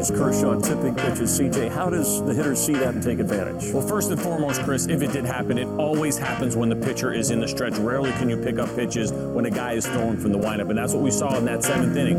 as Kershaw tipping pitches. CJ, how does the hitter see that and take advantage? Well, first and foremost, Chris, if it did happen, it always happens when the pitcher is in the stretch. Rarely can you pick up pitches when a guy is throwing from the windup, and that's what we saw in that 7th inning.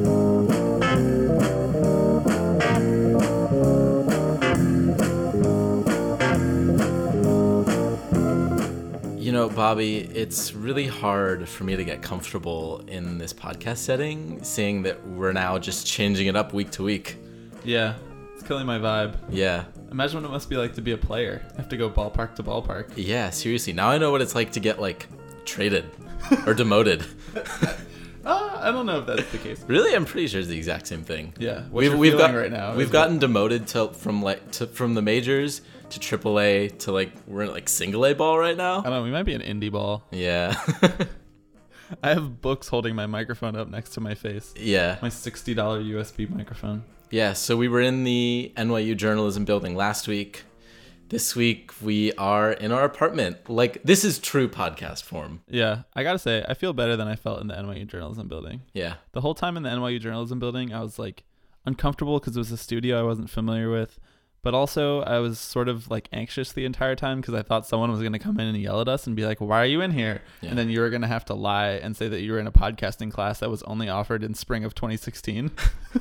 You know, Bobby, it's really hard for me to get comfortable in this podcast setting, seeing that we're now just changing it up week to week. Yeah, it's killing my vibe. Yeah. Imagine what it must be like to be a player. I have to go ballpark to ballpark. Yeah, seriously. Now I know what it's like to get, like, traded or demoted. I don't know if that's the case. Really? I'm pretty sure it's the exact same thing. Yeah. We've got right now. We've gotten demoted from the majors to AAA to we're in single A ball right now. I don't know. We might be an indie ball. Yeah. I have books holding my microphone up next to my face. Yeah. My $60 USB microphone. Yeah. So we were in the NYU journalism building last week. This week we are in our apartment. This is true podcast form. Yeah. I gotta say, I feel better than I felt in the NYU journalism building. Yeah. The whole time in the NYU journalism building, I was uncomfortable because it was a studio I wasn't familiar with. But also, I was sort of anxious the entire time because I thought someone was going to come in and yell at us and be like, why are you in here? Yeah. And then you were going to have to lie and say that you were in a podcasting class that was only offered in spring of 2016.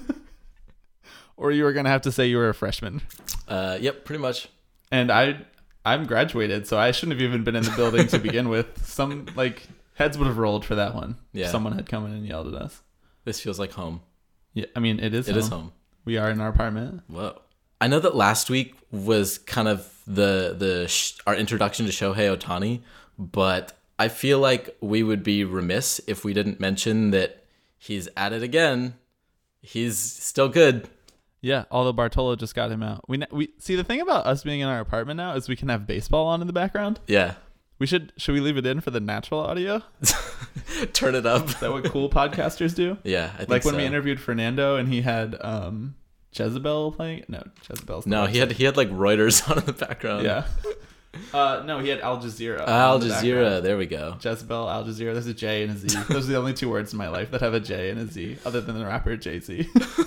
Or you were going to have to say you were a freshman. Yep, pretty much. And I'm graduated, so I shouldn't have even been in the building to begin with. Some, heads would have rolled for that one. Yeah. If someone had come in and yelled at us. This feels like home. Yeah, I mean, it is home. It is home. We are in our apartment. Whoa. I know that last week was kind of our introduction to Shohei Ohtani, but I feel like we would be remiss if we didn't mention that he's at it again. He's still good. Yeah, although Bartolo just got him out. We see, the thing about us being in our apartment now is we can have baseball on in the background. Yeah. Should we leave it in for the natural audio? Turn it up. Is that what cool podcasters do? Yeah, I think when we interviewed Fernando and he had Jezebel playing? No, Jezebel's no, he had Reuters on in the background. Yeah. No, he had Al Jazeera. Al Jazeera, there we go. Jezebel, Al Jazeera. There's a J and a Z. Those are the only two words in my life that have a J and a Z, other than the rapper Jay-Z.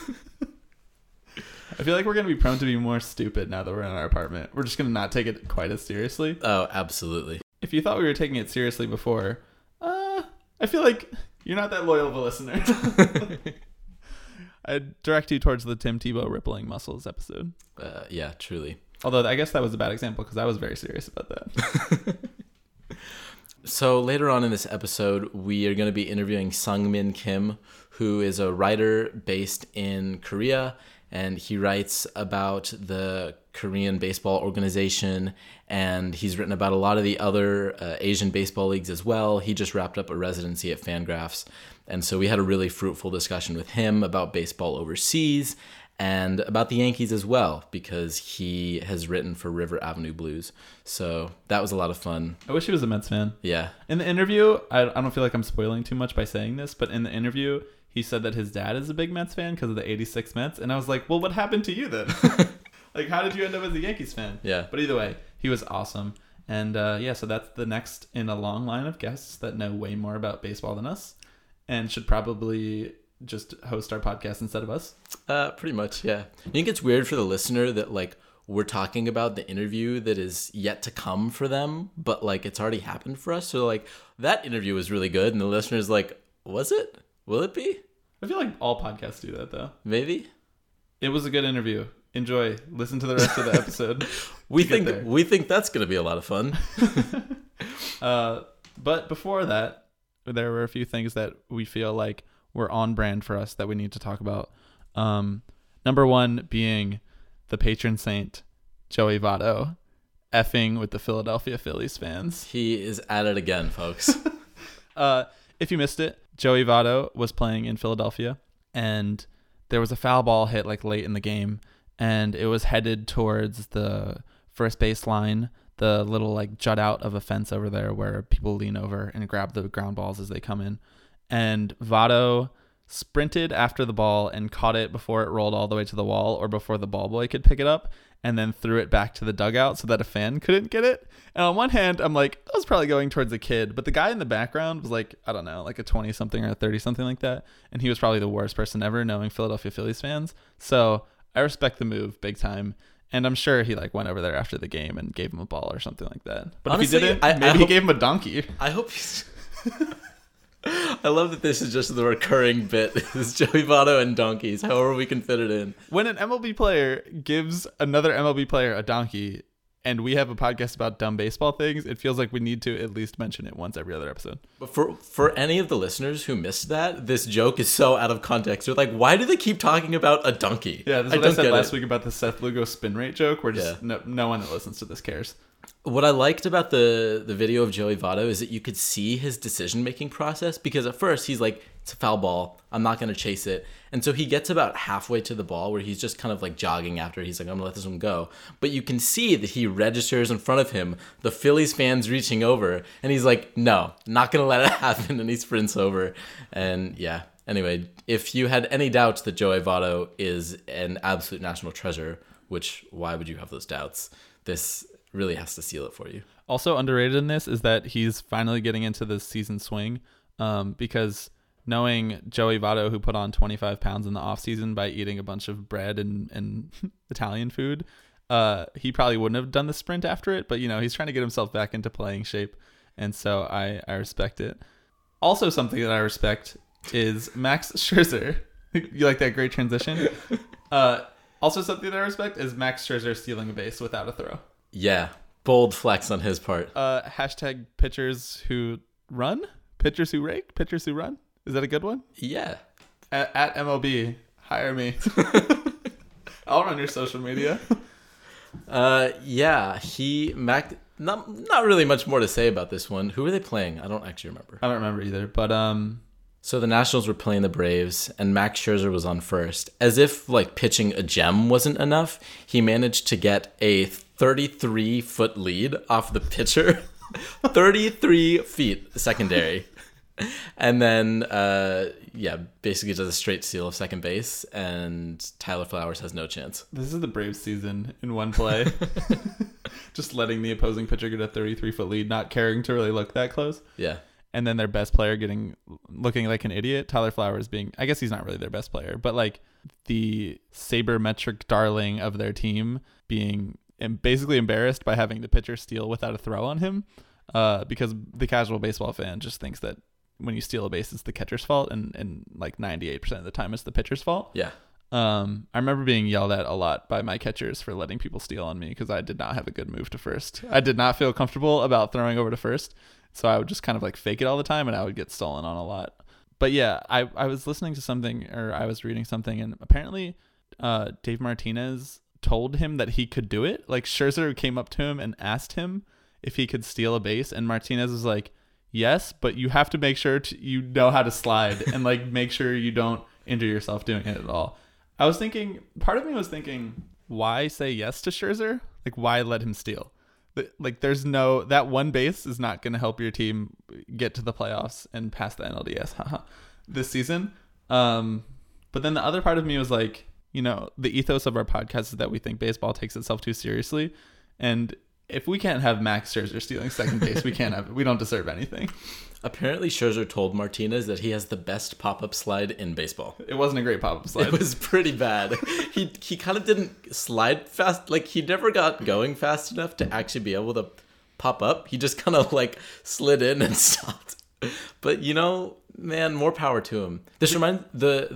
I feel like we're going to be prone to be more stupid now that we're in our apartment. We're just going to not take it quite as seriously. Oh, absolutely. If you thought we were taking it seriously before, I feel like you're not that loyal of a listener. I direct you towards the Tim Tebow rippling muscles episode. Yeah, truly. Although I guess that was a bad example because I was very serious about that. So later on in this episode, we are going to be interviewing Sung-Min Kim, who is a writer based in Korea, and he writes about the Korean baseball organization, and he's written about a lot of the other Asian baseball leagues as well. He just wrapped up a residency at Fangraphs, and so we had a really fruitful discussion with him about baseball overseas and about the Yankees as well, because he has written for River Avenue Blues. So that was a lot of fun. I wish he was a Mets fan. Yeah. In the interview, I don't feel like I'm spoiling too much by saying this, but in the interview, he said that his dad is a big Mets fan because of the 86 Mets. And I was like, well, what happened to you then? How did you end up as a Yankees fan? Yeah. But either way, he was awesome. And so that's the next in a long line of guests that know way more about baseball than us and should probably just host our podcast instead of us. Pretty much, yeah. I think it's weird for the listener that we're talking about the interview that is yet to come for them, but it's already happened for us. So that interview was really good, and the listener's like, was it? Will it be? I feel like all podcasts do that though. Maybe. It was a good interview. Enjoy. Listen to the rest of the episode. we think that's going to be a lot of fun. But before that, there were a few things that we feel like were on brand for us that we need to talk about. Number one being the patron saint, Joey Votto, effing with the Philadelphia Phillies fans. He is at it again, folks. If you missed it, Joey Votto was playing in Philadelphia, and there was a foul ball hit late in the game, and it was headed towards the first base line, the little jut out of a fence over there where people lean over and grab the ground balls as they come in. And Votto sprinted after the ball and caught it before it rolled all the way to the wall or before the ball boy could pick it up, and then threw it back to the dugout so that a fan couldn't get it. And on one hand, I'm like, that was probably going towards a kid, but the guy in the background was I don't know, a 20-something or a 30-something like that, and he was probably the worst person ever, knowing Philadelphia Phillies fans. So I respect the move big time. And I'm sure he like went over there after the game and gave him a ball or something like that. But honestly, if he didn't, maybe he gave him a donkey. I hope he's... I love that this is just the recurring bit. It's Joey Votto and donkeys, however we can fit it in. When an MLB player gives another MLB player a donkey, and we have a podcast about dumb baseball things, it feels like we need to at least mention it once every other episode. But for any of the listeners who missed that, this joke is so out of context. They're like, why do they keep talking about a donkey? Yeah, this is what I said last week about the Seth Lugo spin rate joke, where just no one that listens to this cares. What I liked about the video of Joey Votto is that you could see his decision-making process, because at first he's like, it's a foul ball, I'm not going to chase it. And so he gets about halfway to the ball where he's just kind of like jogging after. He's like, I'm going to let this one go. But you can see that he registers in front of him, the Phillies fans reaching over, and he's like, no, not going to let it happen. And he sprints over. And yeah, anyway, if you had any doubts that Joey Votto is an absolute national treasure, which why would you have those doubts? This really has to seal it for you. Also underrated in this is that he's finally getting into the season swing, because knowing Joey Votto, who put on 25 pounds in the offseason by eating a bunch of bread and Italian food, he probably wouldn't have done the sprint after it, but he's trying to get himself back into playing shape, and so I respect it. Also, something that I respect is Max Scherzer. You like that great transition? Also, something that I respect is Max Scherzer stealing a base without a throw. Yeah, bold flex on his part. Hashtag pitchers who run, pitchers who rake, pitchers who run. Is that a good one? Yeah. At MLB, hire me. I'll run your social media. Yeah, not really much more to say about this one. Who were they playing? I don't actually remember. I don't remember either, but So the Nationals were playing the Braves, and Max Scherzer was on first. As if like pitching a gem wasn't enough, he managed to get a 33-foot lead off the pitcher. 33 feet secondary. And then, basically does a straight steal of second base, and Tyler Flowers has no chance. This is the Braves season in one play. Just letting the opposing pitcher get a 33-foot lead, not caring to really look that close. Yeah. And then their best player looking like an idiot. Tyler Flowers I guess he's not really their best player, but like the sabermetric darling of their team being basically embarrassed by having the pitcher steal without a throw on him, because the casual baseball fan just thinks that when you steal a base, it's the catcher's fault, and like 98% of the time it's the pitcher's fault. Yeah. I remember being yelled at a lot by my catchers for letting people steal on me because I did not have a good move to first. I did not feel comfortable about throwing over to first, so I would just kind of like fake it all the time, and I would get stolen on a lot. But yeah, I was listening to something, or I was reading something, and apparently Dave Martinez told him that he could do it. Like Scherzer came up to him and asked him if he could steal a base, and Martinez was like, yes, but you have to make sure you know how to slide and like make sure you don't injure yourself doing it at all. Part of me was thinking, why say yes to Scherzer? Like, why let him steal? Like, that one base is not going to help your team get to the playoffs and pass the NLDS this season. But then the other part of me was like, the ethos of our podcast is that we think baseball takes itself too seriously. And if we can't have Max Scherzer stealing second base, we don't deserve anything. Apparently, Scherzer told Martinez that he has the best pop-up slide in baseball. It wasn't a great pop-up slide. It was pretty bad. He kind of didn't slide fast. Like, he never got going fast enough to actually be able to pop up. He just kind of, like, slid in and stopped. But, man, more power to him. This reminds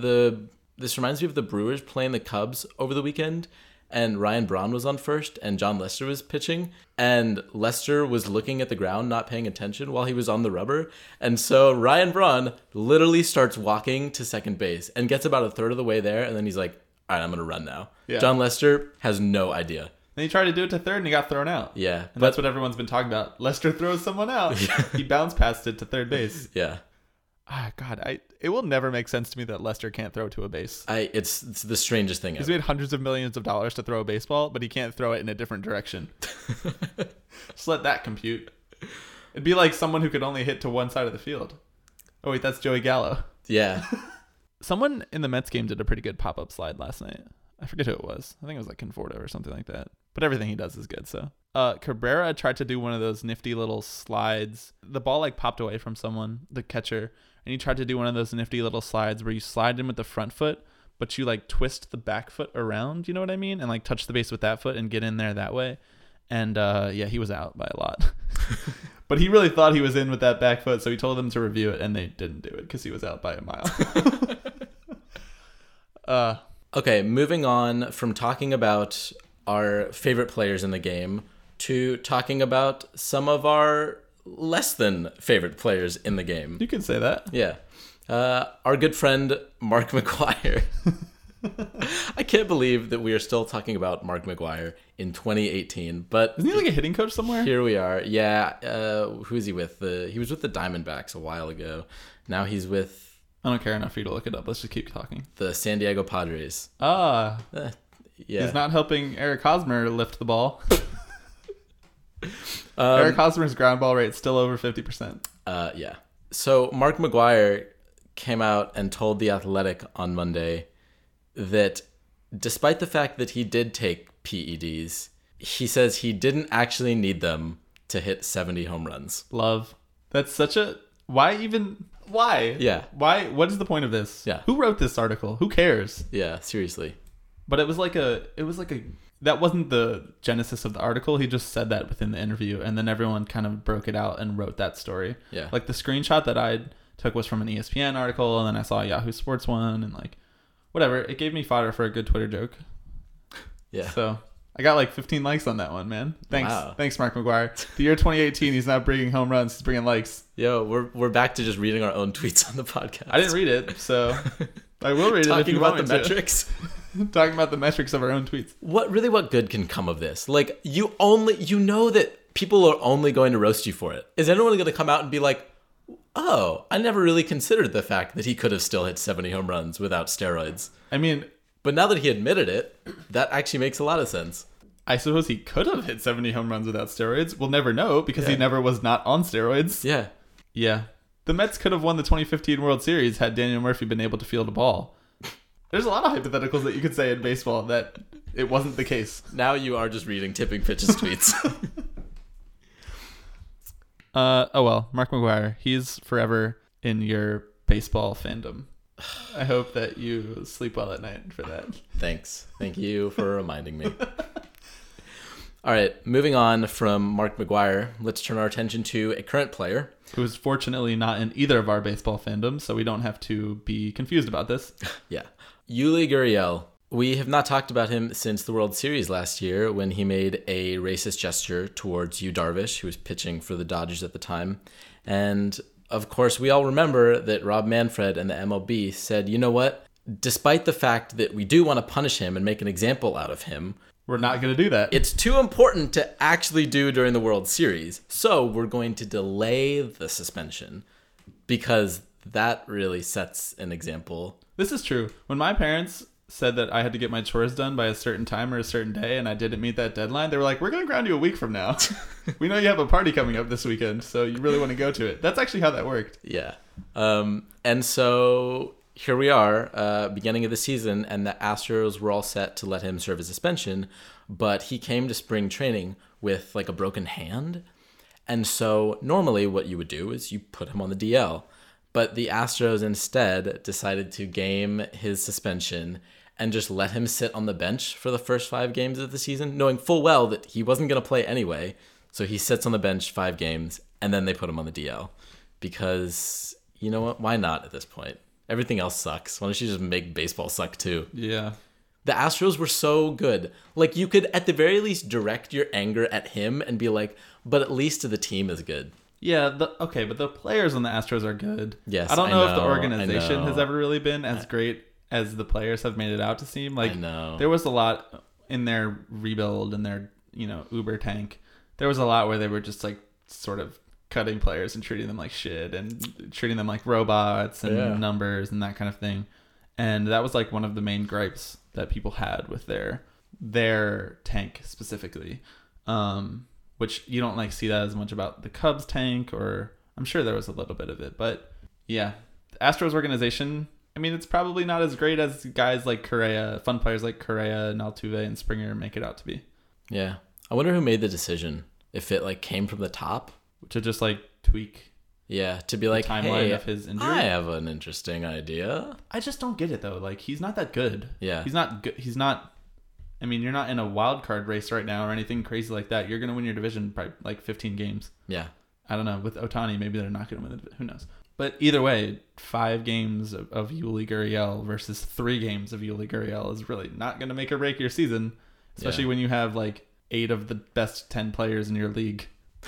me of the Brewers playing the Cubs over the weekend. And Ryan Braun was on first, and John Lester was pitching, and Lester was looking at the ground, not paying attention while he was on the rubber. And so Ryan Braun literally starts walking to second base and gets about a third of the way there, and then he's like, all right, I'm going to run now. Yeah. John Lester has no idea. Then he tried to do it to third, and he got thrown out. Yeah. And that's what everyone's been talking about. Lester throws someone out. He bounced past it to third base. Yeah. God, it will never make sense to me that Lester can't throw to a base. It's the strangest thing ever. He's made hundreds of millions of dollars to throw a baseball, but he can't throw it in a different direction. Just let that compute. It'd be like someone who could only hit to one side of the field. Oh, wait, that's Joey Gallo. Yeah. Someone in the Mets game did a pretty good pop-up slide last night. I forget who it was. I think it was like Conforto or something like that. But everything he does is good, so. Cabrera tried to do one of those nifty little slides. The ball like popped away from someone, the catcher, and he tried to do one of those nifty little slides where you slide in with the front foot, but you like twist the back foot around, you know what I mean? And like touch the base with that foot and get in there that way. And yeah, he was out by a lot. But he really thought he was in with that back foot, so he told them to review it, and they didn't do it because he was out by a mile. Okay, moving on from talking about our favorite players in the game to talking about some of our less than favorite players in the game. You can say that. Yeah. Our good friend, Mark McGwire. I can't believe that we are still talking about Mark McGwire in 2018, but Isn't he like a hitting coach somewhere? here we are. Yeah. Who is he with? He was with the Diamondbacks a while ago. Now he's with I don't care enough for you to look it up. Let's just keep talking. the San Diego Padres. Yeah. Yeah. He's not helping Eric Hosmer lift the ball. Eric Hosmer's ground ball rate still over 50%. Yeah. So Mark McGwire came out and told The Athletic on Monday that despite the fact that he did take PEDs, he says he didn't actually need them to hit 70 home runs. Love. That's such a... Why? Yeah. Why? What is the point of this? Yeah. Who wrote this article? Who cares? Yeah, seriously. But it was like a that wasn't the genesis of the article. He just said that within the interview, and then everyone kind of broke it out and wrote that story. Yeah. Like the screenshot that I took was from an ESPN article, and then I saw a Yahoo Sports one, and like whatever. It gave me fodder for a good Twitter joke. Yeah. So I got like 15 likes on that one, man. Thanks. Wow. Thanks, Mark McGwire. The year 2018, he's not bringing home runs. He's bringing likes. Yo, we're back to just reading our own tweets on the podcast. I didn't read it, so I will read it if Talking you about want the me to. metrics. Talking about the metrics of our own tweets. What good can come of this? Like, you know that people are only going to roast you for it. Is anyone going to come out and be like, oh, I never really considered the fact that he could have still hit 70 home runs without steroids. I mean, But now that he admitted it, that actually makes a lot of sense. I suppose he could have hit 70 home runs without steroids. We'll never know because he Yeah. never was not on steroids. Yeah. Yeah. The Mets could have won the 2015 World Series had Daniel Murphy been able to field a ball. There's a lot of hypotheticals that you could say in baseball that it wasn't the case. Now you are just reading Tipping Pitches tweets. Oh well, Mark McGwire, he's forever in your baseball fandom. I hope that you sleep well at night for that. Thanks. Thank you for reminding me. All right, moving on from Mark McGwire, let's turn our attention to a current player. Who is fortunately not in either of our baseball fandoms, so we don't have to be confused about this. Yeah. Yuli Gurriel. We have not talked about him since the World Series last year when he made a racist gesture towards Yu Darvish, who was pitching for the Dodgers at the time. And, of course, we all remember that Rob Manfred and the MLB said, you know what? Despite the fact that we do want to punish him and make an example out of him, We're not going to do that. it's too important to actually do during the World Series. So we're going to delay the suspension because that really sets an example. This is true. When my parents said that I had to get my chores done by a certain time or a certain day and I didn't meet that deadline, they were like, we're going to ground you a week from now. We know you have a party coming up this weekend, so you really want to go to it. That's actually how that worked. Yeah. And so here we are, beginning of the season, and the Astros were all set to let him serve a suspension, but he came to spring training with like a broken hand. And so normally what you would do is you put him on the DL. But the Astros instead decided to game his suspension and just let him sit on the bench for the first 5 games of the season, knowing full well that he wasn't going to play anyway. So he sits on the bench 5 games, and then they put him on the DL. Because, you know what? Why not at this point? Everything else sucks. Why don't you just make baseball suck too? Yeah. The Astros were so good. Like, you could at the very least direct your anger at him and be like, but at least the team is good. Yeah, but the players on the Astros are good. Yes, I don't I know if the know, organization I know. has ever really been as great as the players have made it out to seem. Like, I know. there was a lot in their rebuild and their, Uber tank. There was a lot where they were just like sort of cutting players and treating them like shit and treating them like robots and numbers and that kind of thing. And that was like one of the main gripes that people had with their tank specifically. Which you don't like see that as much about the Cubs tank, or I'm sure there was a little bit of it, but yeah, the Astros organization, I mean, it's probably not as great as guys like Correa, fun players like Correa and Altuve and Springer make it out to be. Yeah. I wonder who made the decision. If it like came from the top. To just like tweak Yeah, to be like, timeline hey, of his injury. I have an interesting idea. I just don't get it though. Like, he's not that good. Yeah. He's not good. He's not. I mean, you're not in a wild card race right now or anything crazy like that. You're gonna win your division by like 15 games. Yeah. I don't know. With Ohtani, maybe they're not gonna win the. Who knows? But either way, 5 games of Yuli Gurriel versus 3 games of Yuli Gurriel is really not gonna make or break your season, especially when you have like 8 of the best 10 players in your league.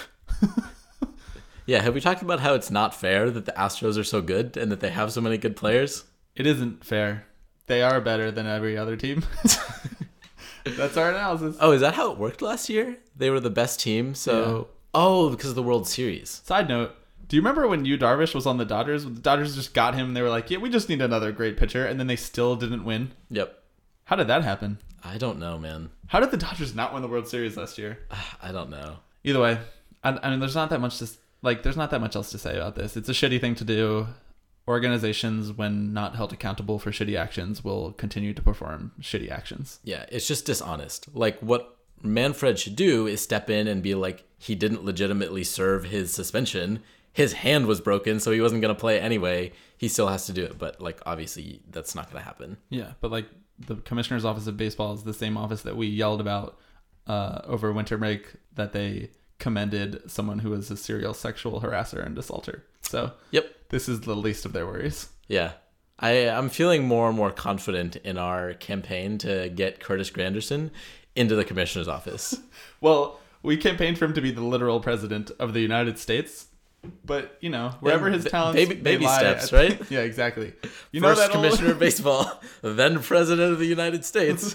Yeah, have we talked about how it's not fair that the Astros are so good and that they have so many good players? It isn't fair. They are better than every other team. That's our analysis. Oh, is that how it worked last year? They were the best team, so... Yeah. Oh, because of the World Series. Side note, do you remember when Yu Darvish was on the Dodgers? The Dodgers just got him and they were like, yeah, we just need another great pitcher, and then they still didn't win? Yep. How did that happen? I don't know, man. How did the Dodgers not win the World Series last year? I don't know. Either way, I mean, there's not that much there's not that much else to say about this. It's a shitty thing to do. Organizations, when not held accountable for shitty actions, will continue to perform shitty actions. Yeah, it's just dishonest. Like, what Manfred should do is step in and be like, he didn't legitimately serve his suspension. His hand was broken, so he wasn't going to play anyway. He still has to do it. But, like, obviously, that's not going to happen. Yeah, but, like, the Commissioner's Office of Baseball is the same office that we yelled about over winter break, that they commended someone who was a serial sexual harasser and assaulter. So, yep, this is the least of their worries. Yeah. I'm feeling more and more confident in our campaign to get Curtis Granderson into the commissioner's office. Well, we campaigned for him to be the literal president of the United States, but, you know, wherever his talents baby lie, steps, right? Yeah, exactly. You First know that commissioner of baseball, then president of the United States.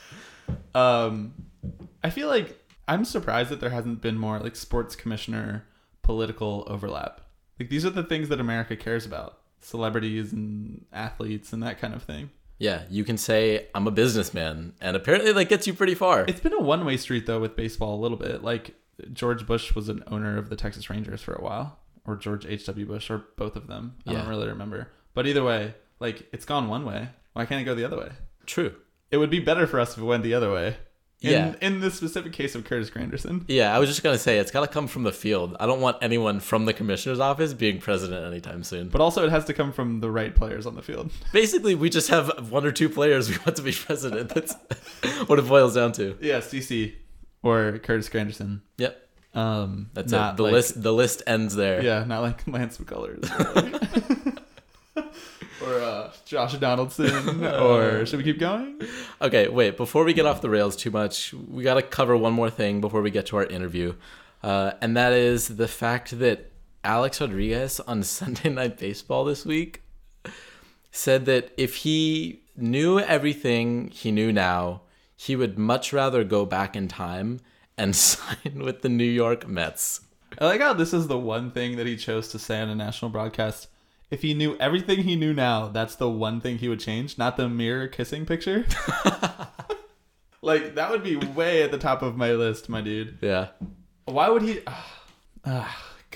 I feel like I'm surprised that there hasn't been more like sports commissioner political overlap. Like, these are the things that America cares about. Celebrities and athletes and that kind of thing. Yeah, you can say, I'm a businessman, and apparently that gets you pretty far. It's been a one-way street, though, with baseball a little bit. Like, George Bush was an owner of the Texas Rangers for a while. Or George H.W. Bush, or both of them. I don't really remember. But either way, like, it's gone one way. Why can't it go the other way? True. It would be better for us if it went the other way. Yeah. In the specific case of Curtis Granderson. Yeah, I was just going to say, it's got to come from the field. I don't want anyone from the commissioner's office being president anytime soon. But also, it has to come from the right players on the field. Basically, we just have 1 or 2 players we want to be president. That's what it boils down to. Yeah, CC or Curtis Granderson. Yep. That's it. The list ends there. Yeah, not like Lance McCullers. Or Josh Donaldson. Or should we keep going? Okay, wait. Before we get off the rails too much, we got to cover one more thing before we get to our interview. And that is the fact that Alex Rodriguez on Sunday Night Baseball this week said that if he knew everything he knew now, he would much rather go back in time and sign with the New York Mets. I like how this is the one thing that he chose to say on a national broadcast. If he knew everything he knew now, that's the one thing he would change, not the mirror kissing picture. Like, that would be way at the top of my list, my dude. Yeah. Why would he... God.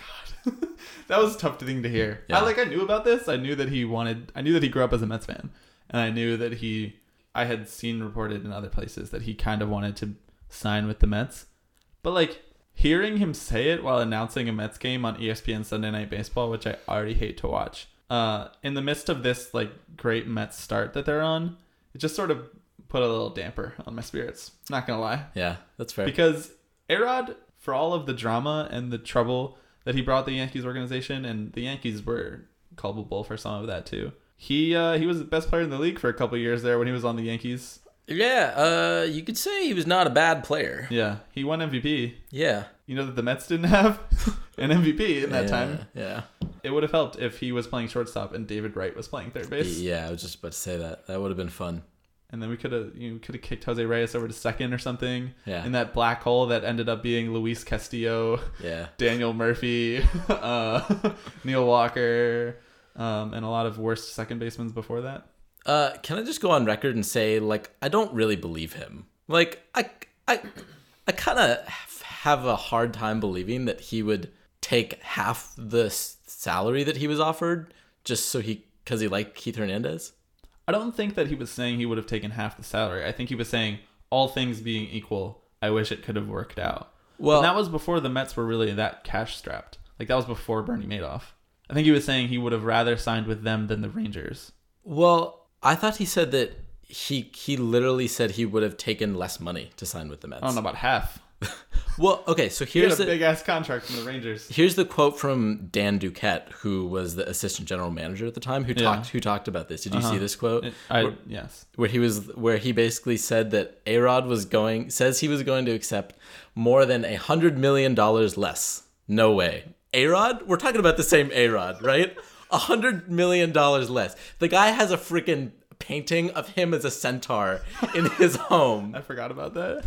That was a tough thing to hear. Yeah. I knew about this. I knew that he grew up as a Mets fan. And I knew that I had seen reported in other places that he kind of wanted to sign with the Mets. But, like, hearing him say it while announcing a Mets game on ESPN Sunday Night Baseball, which I already hate to watch, in the midst of this, like, great Mets start that they're on, it just sort of put a little damper on my spirits. Not gonna lie. Yeah, that's fair. Because A-Rod, for all of the drama and the trouble that he brought the Yankees organization, and the Yankees were culpable for some of that too, he was the best player in the league for a couple of years there when he was on the Yankees. Yeah, you could say he was not a bad player. Yeah, he won MVP. Yeah. You know that the Mets didn't have an MVP in that time. Yeah. It would have helped if he was playing shortstop and David Wright was playing third base. Yeah, I was just about to say that. That would have been fun. And then we could have kicked Jose Reyes over to second or something. Yeah. In that black hole that ended up being Luis Castillo, Daniel Murphy, Neil Walker, and a lot of worst second basemen before that. Can I just go on record and say, like, I don't really believe him. Like, I kind of have a hard time believing that he would take half the salary that he was offered just because he liked Keith Hernandez. I don't think that he was saying he would have taken half the salary. I think he was saying, all things being equal, I wish it could have worked out. Well, but that was before the Mets were really that cash strapped. Like, that was before Bernie Madoff. I think he was saying he would have rather signed with them than the Rangers. Well, I thought he said that he literally said he would have taken less money to sign with the Mets. I don't know, about half. Well, okay, so He had here's a big ass contract from the Rangers. Here's the quote from Dan Duquette, who was the assistant general manager at the time, who talked about this. Did you see this quote? Yes. Where he basically said that A-Rod says he was going to accept more than $100 million less. No way. A-Rod? We're talking about the same A-Rod, right? $100 million less. The guy has a freaking painting of him as a centaur in his home. I forgot about that.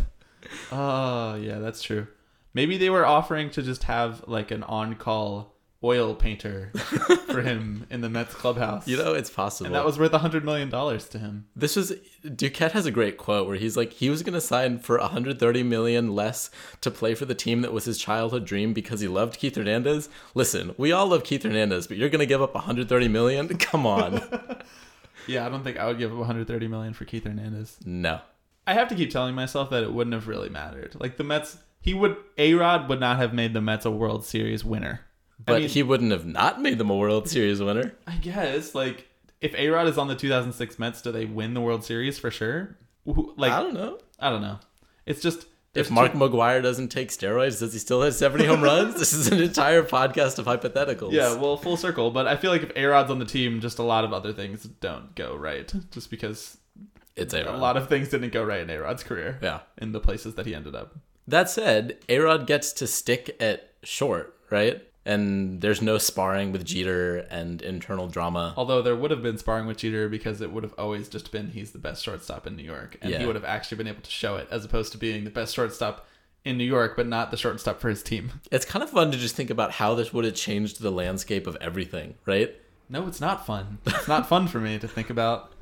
Oh, yeah, that's true. Maybe they were offering to just have like an on-call oil painter for him in the Mets clubhouse. You know, it's possible. And that was worth $100 million to him. Duquette has a great quote where he's like, he was going to sign for $130 million less to play for the team that was his childhood dream because he loved Keith Hernandez. Listen, we all love Keith Hernandez, but you're going to give up $130 million? Come on. Yeah, I don't think I would give up $130 million for Keith Hernandez. No. I have to keep telling myself that it wouldn't have really mattered. Like the Mets, A-Rod would not have made the Mets a World Series winner. But he wouldn't have not made them a World Series winner. I guess, like, if A-Rod is on the 2006 Mets, do they win the World Series for sure? Like, I don't know. It's just... If Mark McGwire doesn't take steroids, does he still have 70 home runs? This is an entire podcast of hypotheticals. Yeah, well, full circle. But I feel like if A-Rod's on the team, just a lot of other things don't go right. Just because it's A-Rod. A lot of things didn't go right in A-Rod's career. Yeah. In the places that he ended up. That said, A-Rod gets to stick at short, right? And there's no sparring with Jeter and internal drama. Although there would have been sparring with Jeter because it would have always just been he's the best shortstop in New York. And he would have actually been able to show it as opposed to being the best shortstop in New York, but not the shortstop for his team. It's kind of fun to just think about how this would have changed the landscape of everything, right? No, it's not fun. It's not fun for me to think about.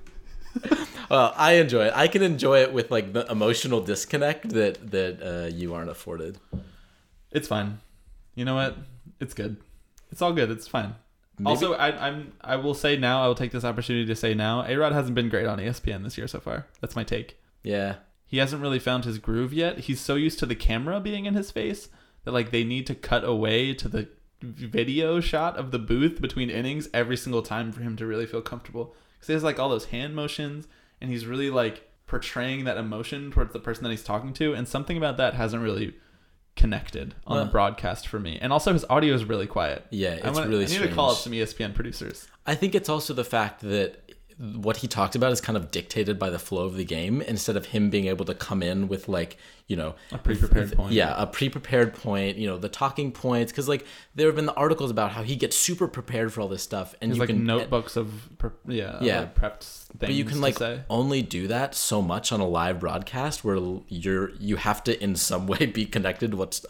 Well, I enjoy it. I can enjoy it with like the emotional disconnect that you aren't afforded. It's fine. You know what? It's good. It's all good. It's fine. Maybe. Also, I will say now, I will take this opportunity to say now, A-Rod hasn't been great on ESPN this year so far. That's my take. Yeah. He hasn't really found his groove yet. He's so used to the camera being in his face that like they need to cut away to the video shot of the booth between innings every single time for him to really feel comfortable. Because he has like all those hand motions and he's really like portraying that emotion towards the person that he's talking to. And something about that hasn't really connected on the broadcast for me. And also his audio is really quiet. Yeah, it's really strange. I need to call up some ESPN producers. I think it's also the fact that what he talked about is kind of dictated by the flow of the game instead of him being able to come in with like, you know, a pre-prepared point. Yeah, a pre-prepared point, you know, the talking points. Because like there have been the articles about how he gets super prepared for all this stuff. And you like can notebooks of like prepped things. But you can like only do that so much on a live broadcast where you have to in some way be connected to what's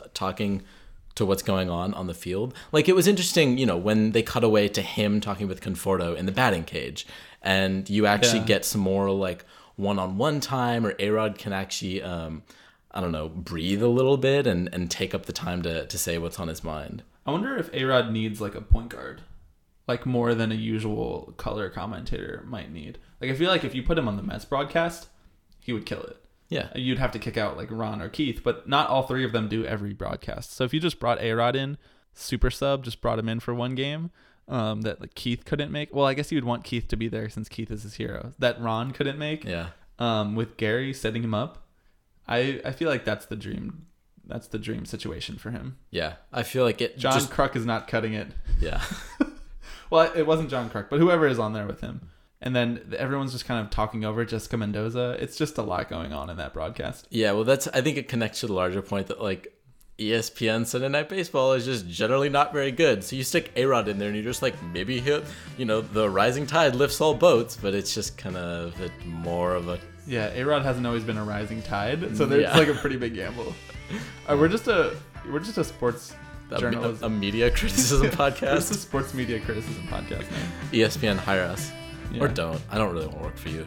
going on the field. Like it was interesting, you know, when they cut away to him talking with Conforto in the batting cage, and you actually get some more like one-on-one time, or A-Rod can actually, I don't know, breathe a little bit and take up the time to say what's on his mind. I wonder if A-Rod needs like a point guard, like more than a usual color commentator might need. Like I feel like if you put him on the Mets broadcast, he would kill it. Yeah. You'd have to kick out like Ron or Keith, but not all three of them do every broadcast. So if you just brought A-Rod in, super sub, just brought him in for one game, that like Keith couldn't make. Well, I guess you would want Keith to be there since Keith is his hero. That Ron couldn't make. Yeah. With Gary setting him up. I feel like that's the dream. That's the dream situation for him. Yeah. I feel like it. John Kruk is not cutting it. Yeah. Well, it wasn't John Kruk, but whoever is on there with him. And then everyone's just kind of talking over Jessica Mendoza. It's just a lot going on in that broadcast. Yeah, well, I think it connects to the larger point that like ESPN Sunday Night Baseball is just generally not very good. So you stick A-Rod in there and you're just like, maybe he'll, you know, the rising tide lifts all boats, but it's just kind of more of a... Yeah, A-Rod hasn't always been a rising tide, so there's like a pretty big gamble. We're just a sports journalism. A media criticism podcast. It's a sports media criticism podcast, man. ESPN, hire us. Yeah. Or don't. I don't really want to work for you.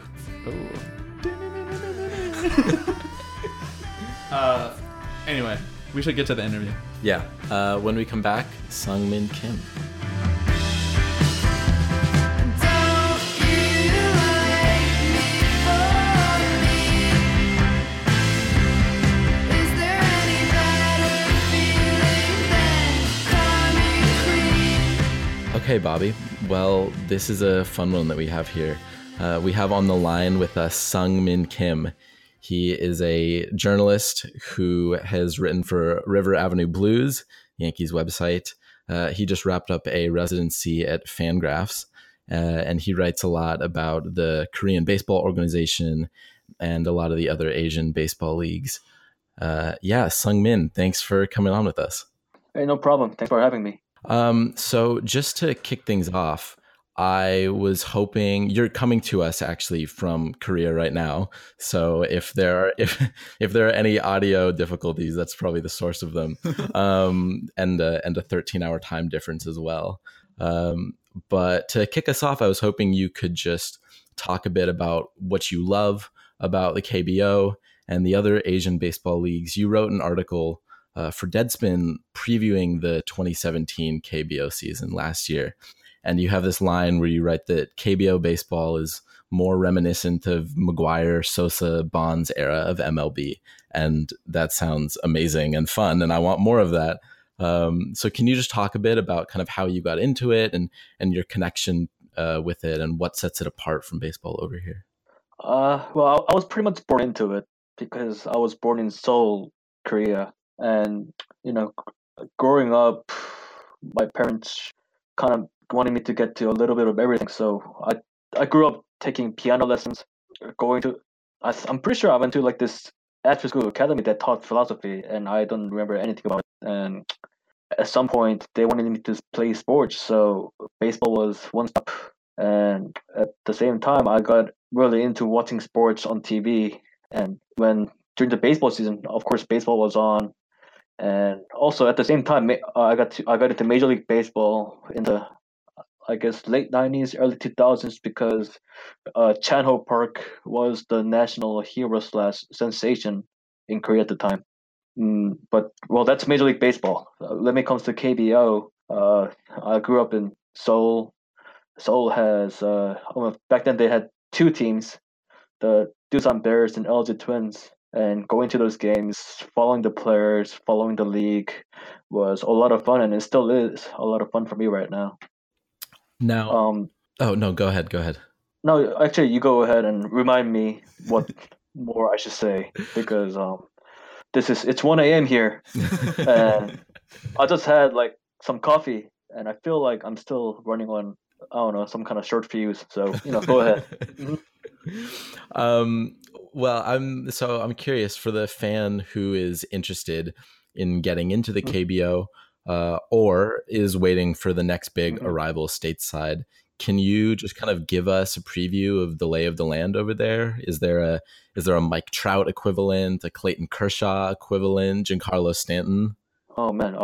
Anyway, we should get to the interview. Yeah. When we come back, Sungmin Kim. Okay, Bobby. Well, this is a fun one that we have here. We have on the line with us Sung-Min Kim. He is a journalist who has written for River Avenue Blues, Yankees website. He just wrapped up a residency at Fangraphs, and he writes a lot about the Korean baseball organization and a lot of the other Asian baseball leagues. Sung-Min, thanks for coming on with us. Hey, no problem. Thanks for having me. So just to kick things off, I was hoping you're coming to us actually from Korea right now. So if there are any audio difficulties, that's probably the source of them. And a 13-hour time difference as well. But to kick us off, I was hoping you could just talk a bit about what you love about the KBO and the other Asian baseball leagues. You wrote an article for Deadspin previewing the 2017 KBO season last year. And you have this line where you write that KBO baseball is more reminiscent of McGwire, Sosa, Bonds era of MLB. And that sounds amazing and fun, and I want more of that. So can you just talk a bit about kind of how you got into it and your connection with it and what sets it apart from baseball over here? Well, I was pretty much born into it because I was born in Seoul, Korea. And, growing up, my parents kind of wanted me to get to a little bit of everything. So I grew up taking piano lessons, I'm pretty sure I went to like this after school academy that taught philosophy, and I don't remember anything about it. And at some point, they wanted me to play sports, so baseball was one stop. And at the same time, I got really into watching sports on TV. And during the baseball season, of course, baseball was on. And also at the same time, I got into Major League Baseball in the, I guess, late 90s, early 2000s, because Chan-Ho Park was the national hero / sensation in Korea at the time. But that's Major League Baseball. When it comes to KBO, I grew up in Seoul. Seoul has, back then they had two teams, the Doosan Bears and LG Twins. And going to those games, following the players, following the league was a lot of fun, and it still is a lot of fun for me right now. Now, no, go ahead. No, actually, you go ahead and remind me what more I should say, because it's 1 a.m. here, and I just had like some coffee, and I feel like I'm still running on, I don't know, some kind of short fuse. So go ahead. Well, I'm curious, for the fan who is interested in getting into the KBO or is waiting for the next big arrival stateside. Can you just kind of give us a preview of the lay of the land over there? Is there a Mike Trout equivalent, a Clayton Kershaw equivalent, Giancarlo Stanton? Oh man,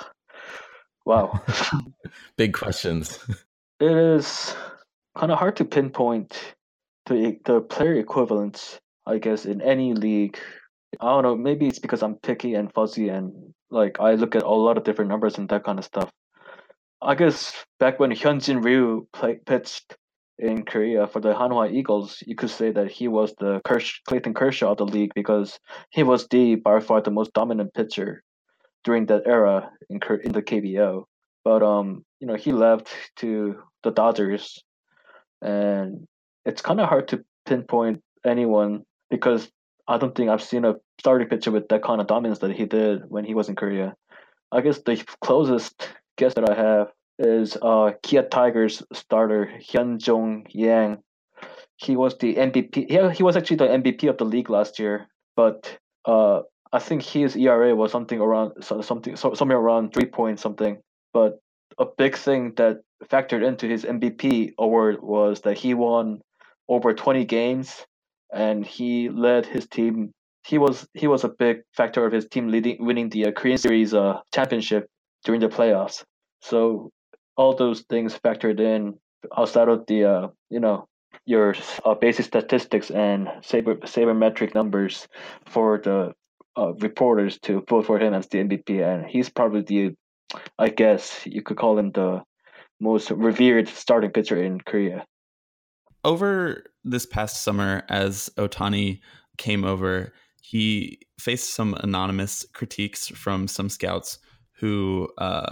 wow, big questions. It is kind of hard to pinpoint the player equivalents, I guess, in any league. I don't know, maybe it's because I'm picky and fuzzy and like I look at a lot of different numbers and that kind of stuff. I guess back when Hyunjin Ryu pitched in Korea for the Hanwha Eagles, you could say that he was the Clayton Kershaw of the league, because he was by far the most dominant pitcher during that era in the KBO. But he left to the Dodgers, and it's kind of hard to pinpoint anyone, because I don't think I've seen a starting pitcher with that kind of dominance that he did when he was in Korea. I guess the closest guess that I have is Kia Tigers starter Hyun Jong Yang. He was the MVP. He was actually the MVP of the league last year, but I think his ERA was somewhere around 3 point something. But a big thing that factored into his MVP award was that he won over 20 games, and he led his team. He was a big factor of his team winning the Korean Series championship during the playoffs. So all those things factored in, outside of the your basic statistics and sabermetric numbers for the reporters to vote for him as the MVP, and he's probably I guess you could call him the most revered starting pitcher in Korea. Over this past summer, as Ohtani came over, he faced some anonymous critiques from some scouts who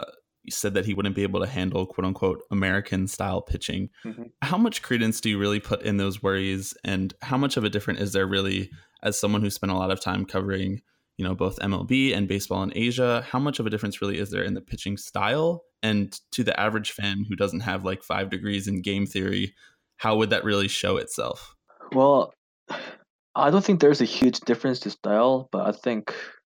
said that he wouldn't be able to handle quote unquote American style pitching. Mm-hmm. How much credence do you really put in those worries, and how much of a difference is there really, as someone who spent a lot of time covering, both MLB and baseball in Asia, how much of a difference really is there in the pitching style? And to the average fan who doesn't have like 5 degrees in game theory, how would that really show itself? Well, I don't think there's a huge difference to style, but I think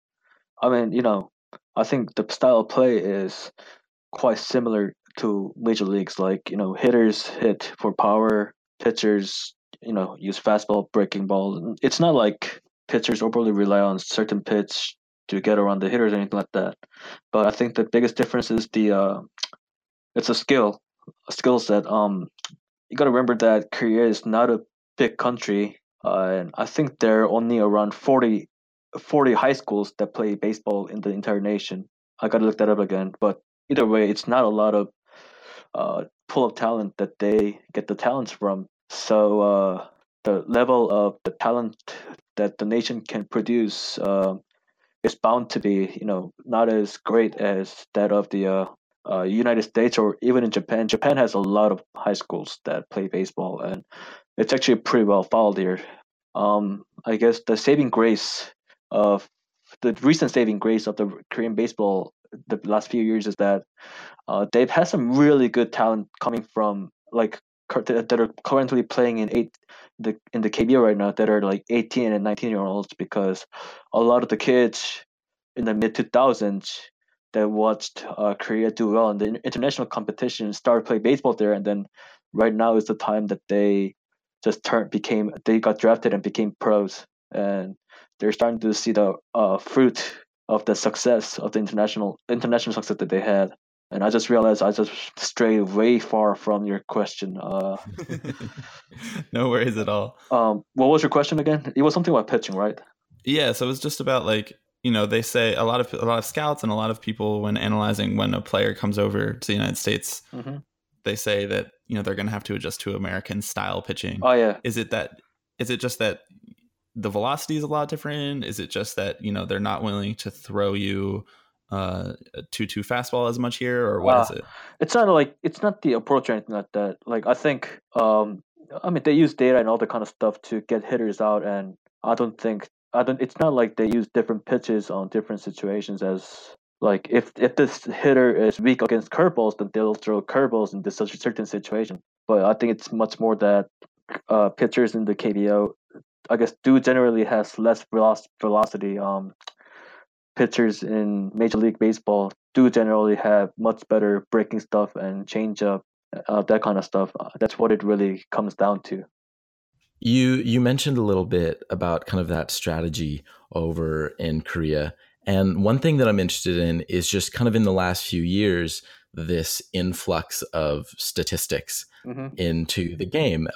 the style of play is quite similar to major leagues. Like, hitters hit for power, pitchers, use fastball, breaking ball. It's not like pitchers overly rely on certain pitch to get around the hitters or anything like that. But I think the biggest difference is it's a skill set. You got to remember that Korea is not a big country, and I think there are only around 40 high schools that play baseball in the entire nation. I got to look that up again. But either way, it's not a lot of pool of talent that they get the talents from. So the level of the talent that the nation can produce is bound to be, not as great as that of the United States or even in Japan. Japan has a lot of high schools that play baseball, and it's actually pretty well followed here. I guess the recent saving grace of the Korean baseball the last few years is that they've had some really good talent coming from that are currently playing in the KBO right now that are like 18 and 19-year-olds, because a lot of the kids in the mid 2000s that watched Korea do well in the international competition started playing baseball there, and then right now is the time that they they got drafted and became pros, and they're starting to see the fruit of the success of the international success that they had. And I just realized I just strayed way far from your question. No worries at all. What was your question again? It was something about pitching, right? Yeah, so it was just about they say a lot of scouts and a lot of people, when analyzing when a player comes over to the United States, Mm-hmm. they say that they're going to have to adjust to American style pitching. Oh yeah. Is it just that the velocity is a lot different? Is it just that they're not willing to throw you two fastball as much here, or what is it? It's not the approach or anything like that. Like, I think they use data and all the kind of stuff to get hitters out, and it's not like they use different pitches on different situations. As like, if this hitter is weak against curveballs, then they'll throw curveballs in this certain situation. But I think it's much more that pitchers in the KBO, I guess, do generally has less velocity. Pitchers in Major League Baseball do generally have much better breaking stuff and changeup, that kind of stuff. That's what it really comes down to. You mentioned a little bit about kind of that strategy over in Korea. And one thing that I'm interested in is just kind of in the last few years, this influx of statistics into the game.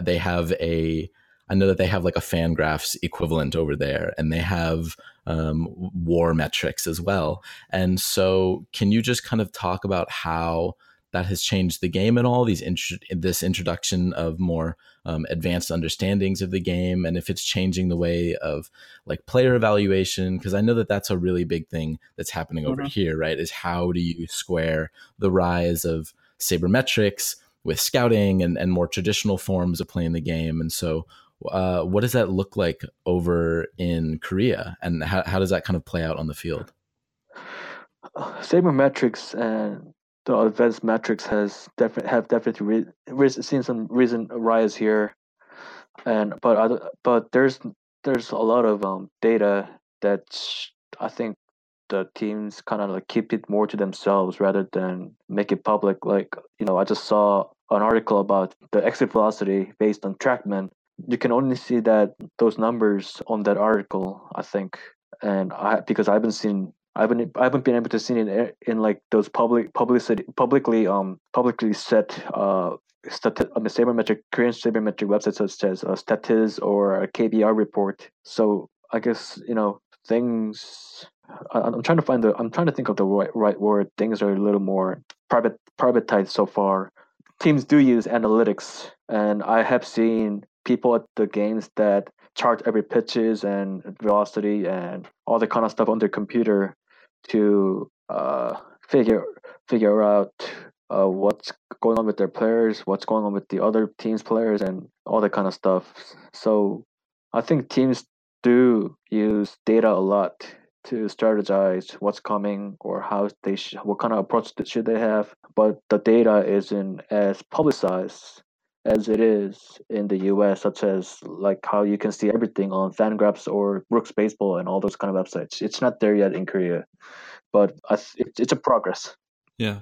I know that they have like a Fangraphs equivalent over there, and they have WAR metrics as well. And so can you just kind of talk about how that has changed the game at all, this introduction of more advanced understandings of the game, and if it's changing the way of like player evaluation? Because I know that that's a really big thing that's happening over here, right? Is how do you square the rise of sabermetrics with scouting and more traditional forms of playing the game? And so what does that look like over in Korea, and how does that kind of play out on the field? Sabermetrics and the advanced metrics have definitely seen some recent rise here, but there's a lot of data that I think the teams kind of like keep it more to themselves rather than make it public. Like, I just saw an article about the exit velocity based on TrackMan. You can only see those numbers on that article, I think, and because I haven't been able to see it in like those publicly set Korean sabermetric websites such as Statiz or a KBR report. So I guess things. I'm trying to think of the right word. Things are a little more privatized so far. Teams do use analytics, and I have seen people at the games that chart every pitches and velocity and all the kind of stuff on their computer to figure figure out what's going on with their players, what's going on with the other team's players, and all that kind of stuff. So I think teams do use data a lot to strategize what's coming or how what kind of approach should they have. But the data isn't as publicized as it is in the US, such as like how you can see everything on Fangraphs or Brooks Baseball and all those kind of websites. It's not there yet in Korea, but it's a progress. Yeah.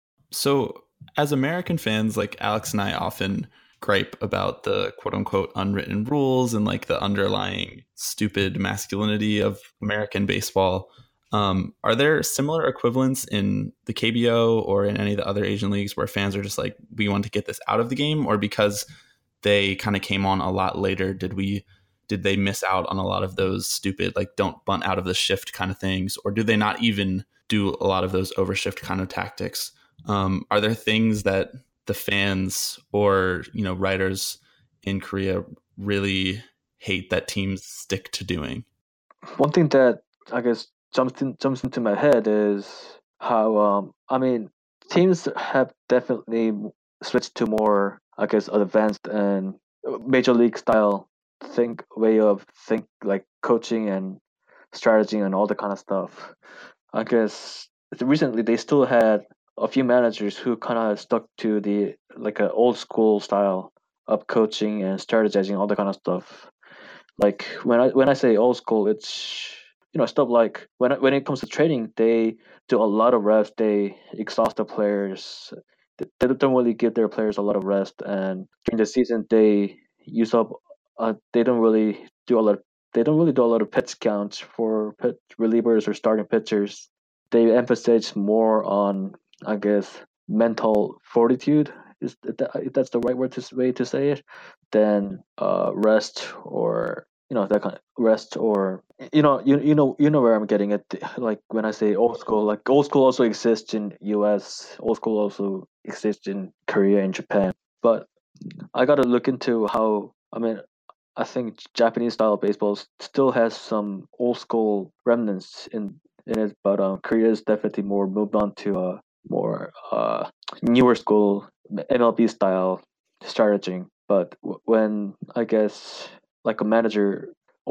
So as American fans, like Alex and I often gripe about the quote unquote unwritten rules and like the underlying stupid masculinity of American baseball. Are there similar equivalents in the KBO or in any of the other Asian leagues where fans are just like, we want to get this out of the game? Or because they kind of came on a lot later, did they miss out on a lot of those stupid, like, don't bunt out of the shift kind of things? Or do they not even do a lot of those overshift kind of tactics? Are there things that the fans or, writers in Korea really hate that teams stick to doing? One thing that I guess jumps into my head is how teams have definitely switched to more, I guess, advanced and major league style way of like coaching and strategy and all that kind of stuff. I guess recently they still had a few managers who kind of stuck to the like an old school style of coaching and strategizing, all that kind of stuff. Like when I say old school, it's stuff like when it comes to training, they do a lot of reps. They exhaust the players. They don't really give their players a lot of rest, and during the season they use up. They don't really do a lot. They don't really do a lot of pitch counts for pitch relievers or starting pitchers. They emphasize more on, I guess, mental fortitude. If that's the right way to say it, than rest or that kind of rest or you know where I'm getting at. Like when I say old school, like old school also exists in US, old school also exists in Korea and Japan. But I got to look into how. I think Japanese style baseball still has some old school remnants in it, but Korea is definitely more moved on to a more newer school MLB style strategy. But when I guess like a manager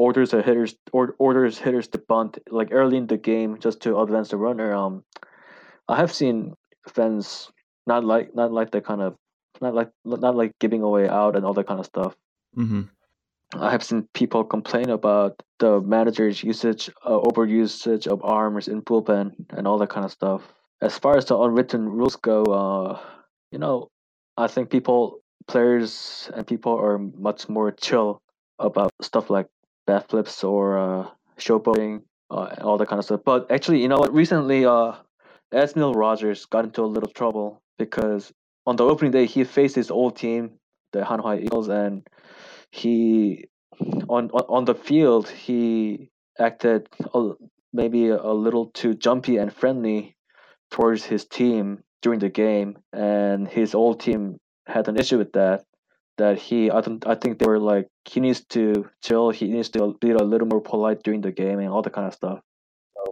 orders hitters to bunt like early in the game just to advance the runner, I have seen fans not like the kind of not like giving away out and all that kind of stuff. Mm-hmm. I have seen people complain about the manager's over usage of arms in bullpen and all that kind of stuff. As far as the unwritten rules go, I think players and people are much more chill about stuff like bat flips or showboating, all that kind of stuff. But actually, you know what? Recently, Esmil Rogers got into a little trouble because on the opening day he faced his old team, the Hanwha Eagles, and he on the field he acted maybe a little too jumpy and friendly towards his team during the game, and his old team had an issue with that. I think they were like, he needs to chill, he needs to be a little more polite during the game and all that kind of stuff. So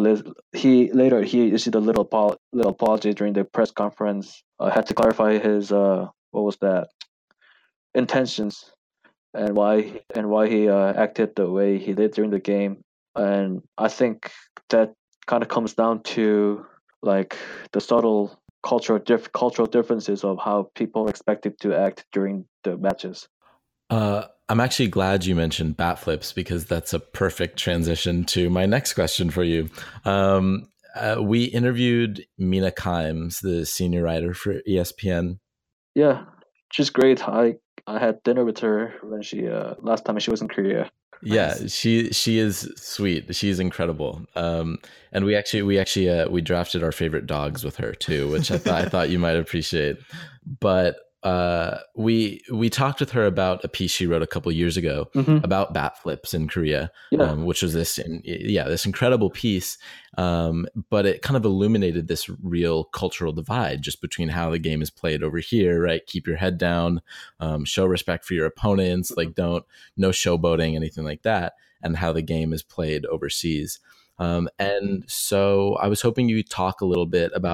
he issued a little apology during the press conference. Had to clarify his what was that intentions and why he acted the way he did during the game. And I think that kind of comes down to like the subtle cultural differences of how people are expected to act during the matches. I'm actually glad you mentioned bat flips because that's a perfect transition to my next question for you. We interviewed Mina Kimes, the senior writer for ESPN. Yeah, she's great. I had dinner with her when she last time she was in Korea. Yeah, she is sweet. She's incredible. And we drafted our favorite dogs with her too, which I thought you might appreciate. But we talked with her about a piece she wrote a couple years ago about bat flips in Korea, which was this incredible piece. But it kind of illuminated this real cultural divide just between how the game is played over here, right? Keep your head down, show respect for your opponents, like no showboating, anything like that, and how the game is played overseas. And so I was hoping you'd talk a little bit about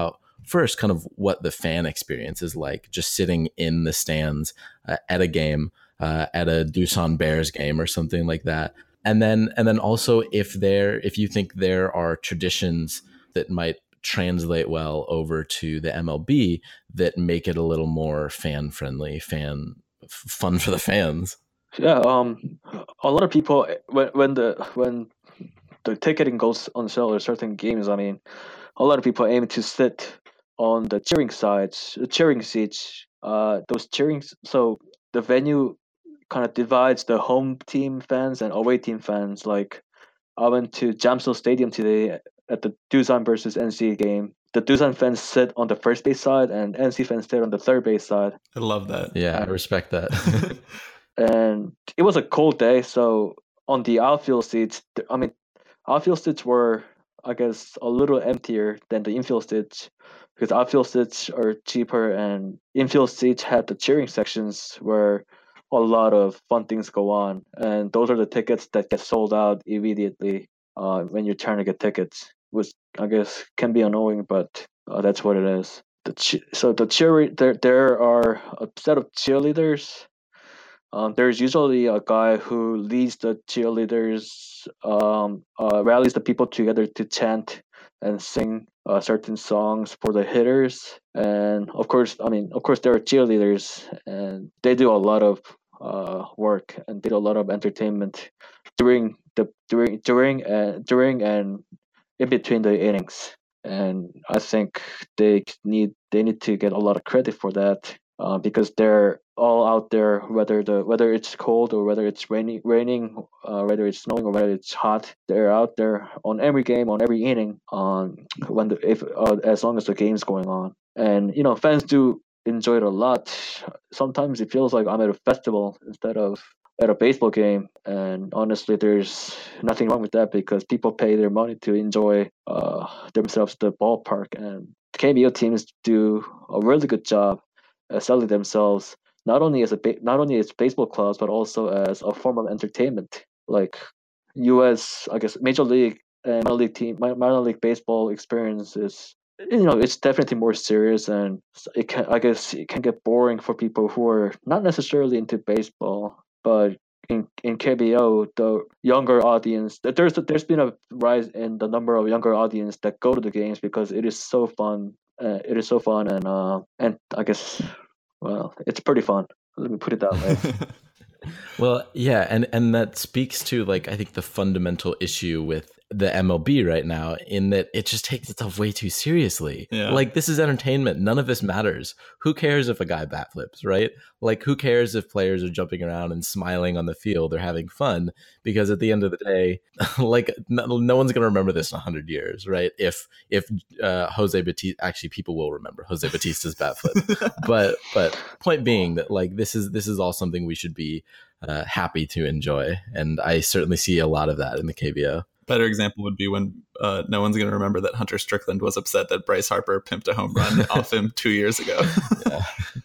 first kind of what the fan experience is like, just sitting in the stands at a game, at a Doosan Bears game or something like that. And then also if you think there are traditions that might translate well over to the MLB that make it a little more fan friendly, fun for the fans. Yeah, a lot of people when the ticketing goes on sale at certain games, I mean, a lot of people aim to sit on the cheering seats. Those cheering, so the venue kind of divides the home team fans and away team fans. Like, I went to Jamsil Stadium today at the Doosan versus NC game. The Doosan fans sit on the first base side, and NC fans sit on the third base side. I love that. Yeah, I respect that. And it was a cold day, so on the outfield seats, outfield seats were, I guess, a little emptier than the infield seats, because outfield seats are cheaper, and infield seats had the cheering sections where a lot of fun things go on, and those are the tickets that get sold out immediately when you're trying to get tickets, which I guess can be annoying, but that's what it is. There are a set of cheerleaders. There's usually a guy who leads the cheerleaders, rallies the people together to chant and sing certain songs for the hitters. And of course, there are cheerleaders, and they do a lot of work, and they do a lot of entertainment during and in between the innings. And I think they need to get a lot of credit for that. Because they're all out there, whether it's cold or whether it's raining, whether it's snowing or whether it's hot, they're out there on every game, on every inning, as long as the game's going on. And fans do enjoy it a lot. Sometimes it feels like I'm at a festival instead of at a baseball game, and honestly, there's nothing wrong with that, because people pay their money to enjoy themselves the ballpark, and KBO teams do a really good job selling themselves not only as baseball clubs, but also as a form of entertainment. Like U.S., I guess, Major League and minor league baseball experience is, it's definitely more serious, and it can get boring for people who are not necessarily into baseball. But in KBO, the younger audience, there's been a rise in the number of younger audience that go to the games because it is so fun. It is so fun, and I guess, well, it's pretty fun. Let me put it that way. Well, yeah, and that speaks to, like, I think the fundamental issue with the MLB right now, in that it just takes itself way too seriously. Yeah. Like, this is entertainment. None of this matters. Who cares if a guy bat flips, right? Like, who cares if players are jumping around and smiling on the field or having fun? Because at the end of the day, like, no one's going to remember this in 100 years, right? If Jose Batista, actually, people will remember Jose Batista's bat flip. but point being that, like, this is all something we should be happy to enjoy, and I certainly see a lot of that in the KBO. Better example would be when no one's going to remember that Hunter Strickland was upset that Bryce Harper pimped a home run off him 2 years ago. Yeah.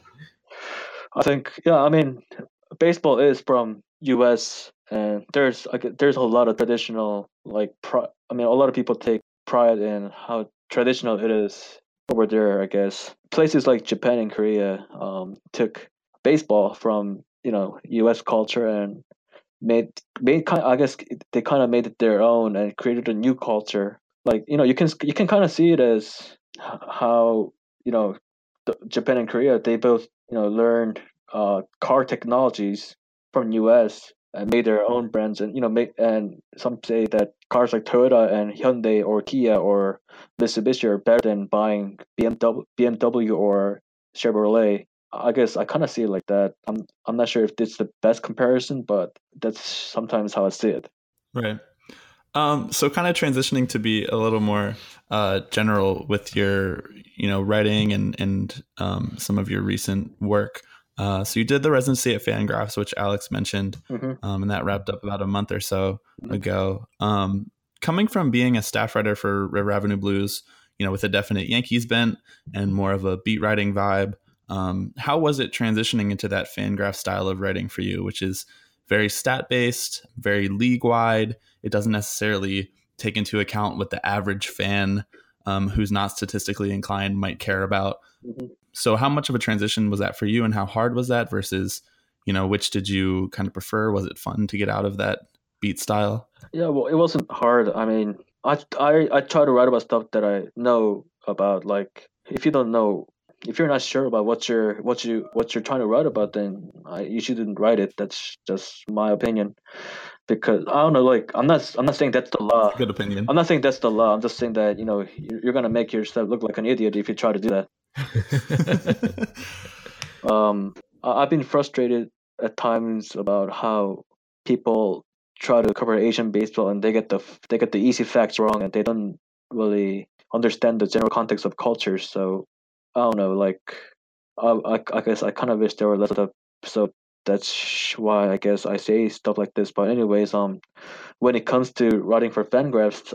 I think, baseball is from U.S. and there's a lot of traditional, like, a lot of people take pride in how traditional it is over there. I guess places like Japan and Korea took baseball from U.S. culture and made I guess they kind of made it their own and created a new culture. Like, you can kind of see it as how Japan and Korea, they both learned car technologies from U.S. and made their own brands, and and some say that cars like Toyota and Hyundai or Kia or Mitsubishi are better than buying BMW or Chevrolet. I guess I kind of see it like that. I'm not sure if it's the best comparison, but that's sometimes how I see it. Right. So kind of transitioning to be a little more general with your writing and some of your recent work. So you did the residency at Fangraphs, which Alex mentioned, and that wrapped up about a month or so ago. Coming from being a staff writer for River Avenue Blues, with a definite Yankees bent and more of a beat writing vibe, how was it transitioning into that Fangraph style of writing for you, which is very stat-based, very league-wide? It doesn't necessarily take into account what the average fan who's not statistically inclined might care about. Mhm. So how much of a transition was that for you, and how hard was that versus, which did you kind of prefer? Was it fun to get out of that beat style? Yeah, well, it wasn't hard. I mean, I try to write about stuff that I know about. Like, if you don't know, if you're not sure about what you're trying to write about, then you shouldn't write it. That's just my opinion. Because I don't know, like I'm not saying that's the law. Good opinion. I'm not saying that's the law. I'm just saying that you're gonna make yourself look like an idiot if you try to do that. I've been frustrated at times about how people try to cover Asian baseball and they get the easy facts wrong, and they don't really understand the general context of cultures. So I don't know, like I guess I kind of wish there were less of that. So that's why I guess I say stuff like this. But anyways, when it comes to writing for Fangraphs,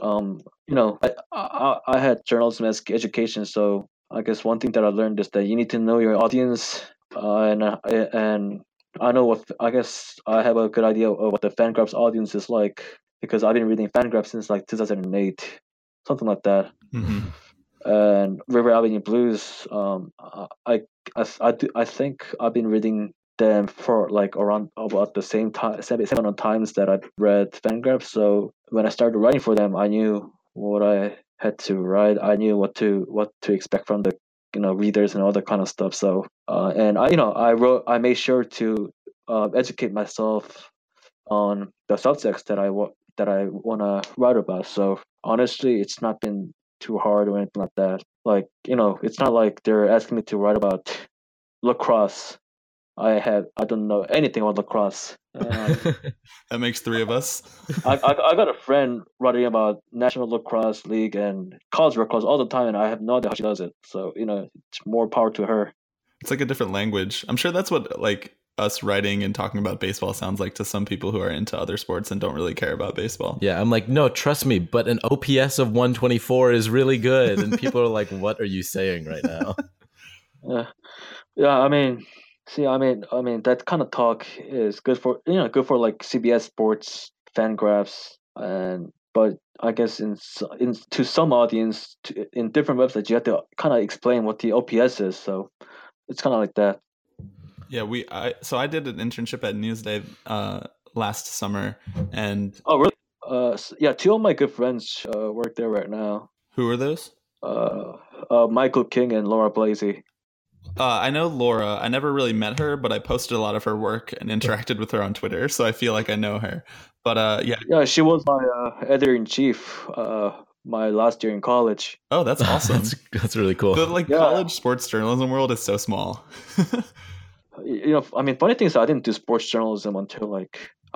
I had journalism as education, so I guess one thing that I learned is that you need to know your audience, and I know what I guess I have a good idea of what the Fangraphs audience is like because I've been reading Fangraphs since like 2008, something like that. Mm-hmm. And River Avenue Blues, I think I've been reading them for like around about the same time, same amount of times that I read Fangraphs. So when I started writing for them, I knew what I had to write. I knew what to expect from the readers and all that kind of stuff. So and I made sure to educate myself on the subjects that I want to write about. So honestly, it's not been too hard or anything like that. Like it's not like they're asking me to write about lacrosse. I don't know anything about lacrosse. That makes three of us. I got a friend writing about National Lacrosse League and college lacrosse all the time, and I have no idea how she does it. So it's more power to her. It's like a different language. I'm sure that's what like us writing and talking about baseball sounds like to some people who are into other sports and don't really care about baseball. Yeah, I'm like, no, trust me, but an OPS of 124 is really good. And people are like, what are you saying right now? Yeah, I mean, that kind of talk is good for like CBS Sports, Fangraphs, but I guess to some audience in different websites, you have to kind of explain what the OPS is. So it's kind of like that. Yeah, I did an internship at Newsday last summer, and oh really? Yeah, two of my good friends work there right now. Who are those? Michael King and Laura Blasey. I know Laura. I never really met her, but I posted a lot of her work and interacted with her on Twitter, so I feel like I know her. But yeah, she was my editor-in-chief my last year in college. Oh, that's awesome. that's really cool. The college sports journalism world is so small. I mean, funny thing is, I didn't do sports journalism until right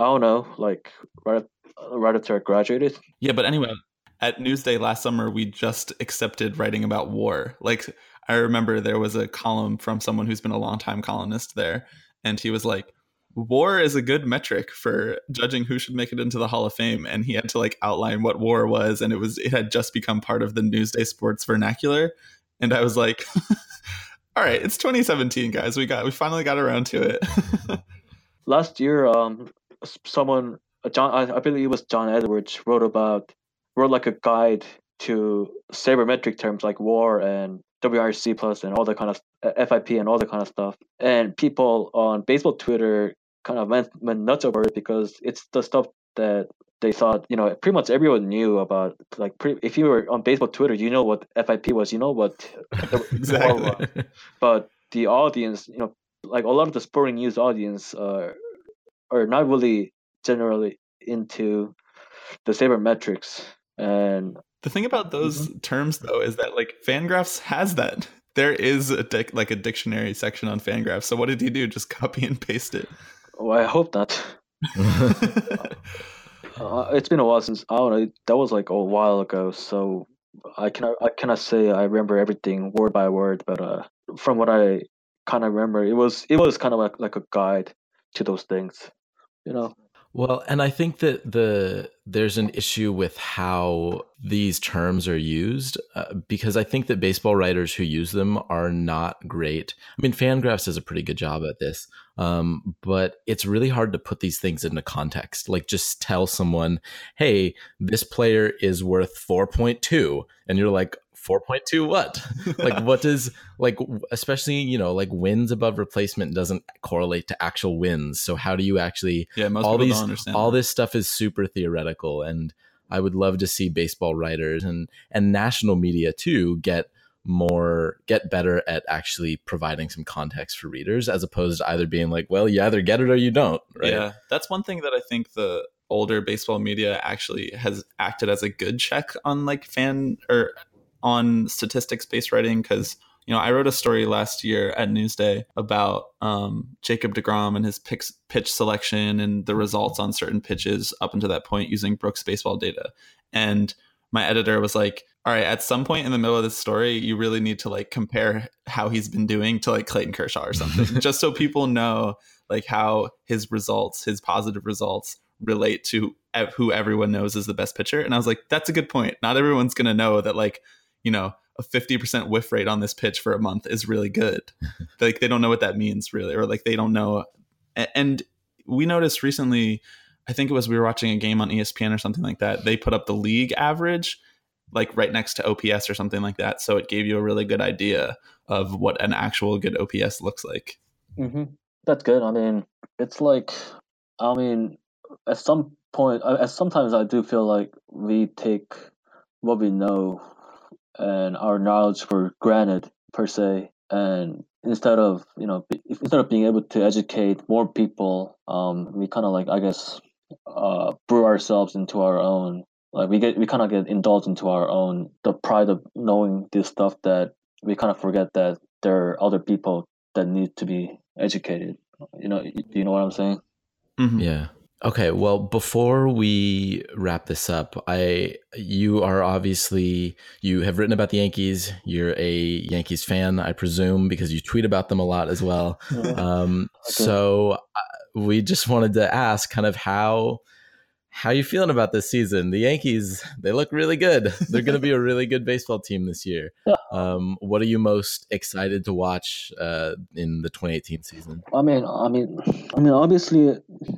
after I graduated. Yeah, but anyway, at Newsday last summer, we just accepted writing about war. Like, I remember there was a column from someone who's been a longtime columnist there, and he was like, war is a good metric for judging who should make it into the Hall of Fame. And he had to outline what war was, and it had just become part of the Newsday sports vernacular. And I was like, all right, it's 2017, guys. We finally got around to it. Last year, someone, I believe it was John Edwards, wrote like a guide to sabermetric terms like war and WRC plus and all that kind of FIP and all that kind of stuff. And people on baseball Twitter kind of went nuts over it because it's the stuff that they thought, pretty much everyone knew about. If you were on baseball Twitter, you know what FIP was, you know what exactly. War was. But the audience, like a lot of the sporting news audience are not really generally into the sabermetrics. And the thing about those terms, though, is that Fangraphs has that. There is a dictionary section on Fangraphs. So what did he do? Just copy and paste it? Oh, I hope not. It's been a while since, I don't know, that was a while ago. So I cannot say I remember everything word by word. But from what I kind of remember, it was kind of like a guide to those things, Well, and I think that there's an issue with how these terms are used because I think that baseball writers who use them are not great. I mean, Fangraphs does a pretty good job at this, but it's really hard to put these things into context. Just tell someone, hey, this player is worth 4.2. And you're like, 4.2 what? Like what does like especially, you know, like wins above replacement doesn't correlate to actual wins. So how do you actually Most all people these don't understand all that. this stuff is super theoretical, and I would love to see baseball writers and national media too get better at actually providing some context for readers, as opposed to either being like, well, you either get it or you don't, right? Yeah, that's one thing that I think the older baseball media actually has acted as a good check on like fan or on statistics based writing, because you know I wrote a story last year at Newsday about Jacob deGrom and his pitch selection and the results on certain pitches up until that point using Brooks baseball data, and my editor was like, all right, at some point in the middle of this story, you really need to like compare how he's been doing to like Clayton Kershaw or something, just so people know like how his results, his positive results relate to who everyone knows is the best pitcher. And I was like, that's a good point. Not everyone's going to know that like, you know, a 50% whiff rate on this pitch for a month is really good. Like they don't know what that means really, or like they don't know. And we noticed recently, I think it was we were watching a game on ESPN or something like that. They put up the league average like right next to OPS or something like that. So it gave you a really good idea of what an actual good OPS looks like. Mm-hmm. That's good. I mean, it's like, I mean, at some point, sometimes I do feel like we take what we know and our knowledge for granted per se, and instead of instead of being able to educate more people, we kind of like, I guess, brew ourselves into our own, like we kind of get indulged into our own, the pride of knowing this stuff, that we kind of forget that there are other people that need to be educated. Do you know what I'm saying? Mm-hmm. Yeah. Okay, well, before we wrap this up, you have written about the Yankees. You're a Yankees fan, I presume, because you tweet about them a lot as well. Okay. So we just wanted to ask kind of how you feeling about this season. The Yankees, they look really good. They're going to be a really good baseball team this year. Yeah. What are you most excited to watch in the 2018 season? I mean, obviously,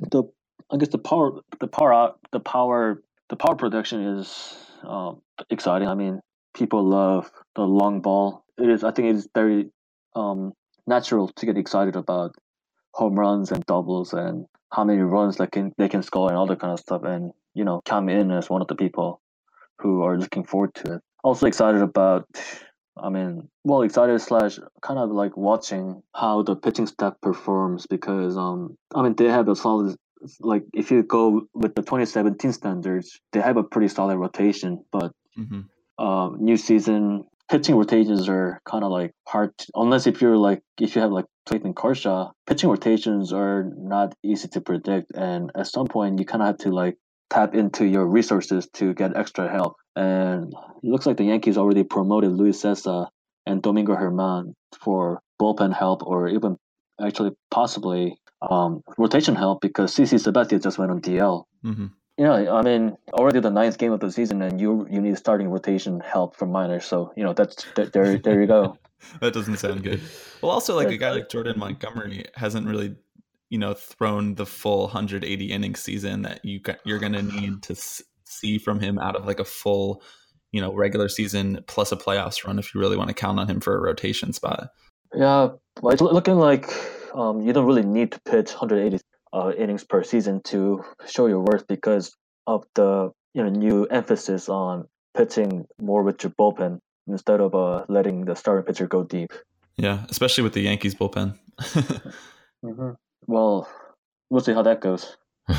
the power production is exciting. I mean, people love the long ball. I think it is very natural to get excited about home runs and doubles and how many runs they can score and all that kind of stuff. And come in as one of the people who are looking forward to it. Also excited about, excited slash kind of like watching how the pitching staff performs, because they have a solid, like if you go with the 2017 standards, they have a pretty solid rotation, but new season pitching rotations are kind of like hard unless if you have like Clayton Kershaw. Pitching rotations are not easy to predict, and at some point you kind of have to like tap into your resources to get extra help. And it looks like the Yankees already promoted Luis Cessa and Domingo Germán for bullpen help, or even actually possibly rotation help, because CC Sabathia just went on DL. Mm-hmm. Already the 9th game of the season, and you need starting rotation help from minors. So there you go. That doesn't sound good. Well, also like a guy like Jordan Montgomery hasn't really, thrown the full 180 inning season that you're going to need to see from him out of like a full, regular season plus a playoffs run if you really want to count on him for a rotation spot. Yeah, well, it's looking like you don't really need to pitch 180 innings per season to show your worth, because of the new emphasis on pitching more with your bullpen instead of letting the starting pitcher go deep. Yeah, especially with the Yankees bullpen. Mm-hmm. Well, we'll see how that goes.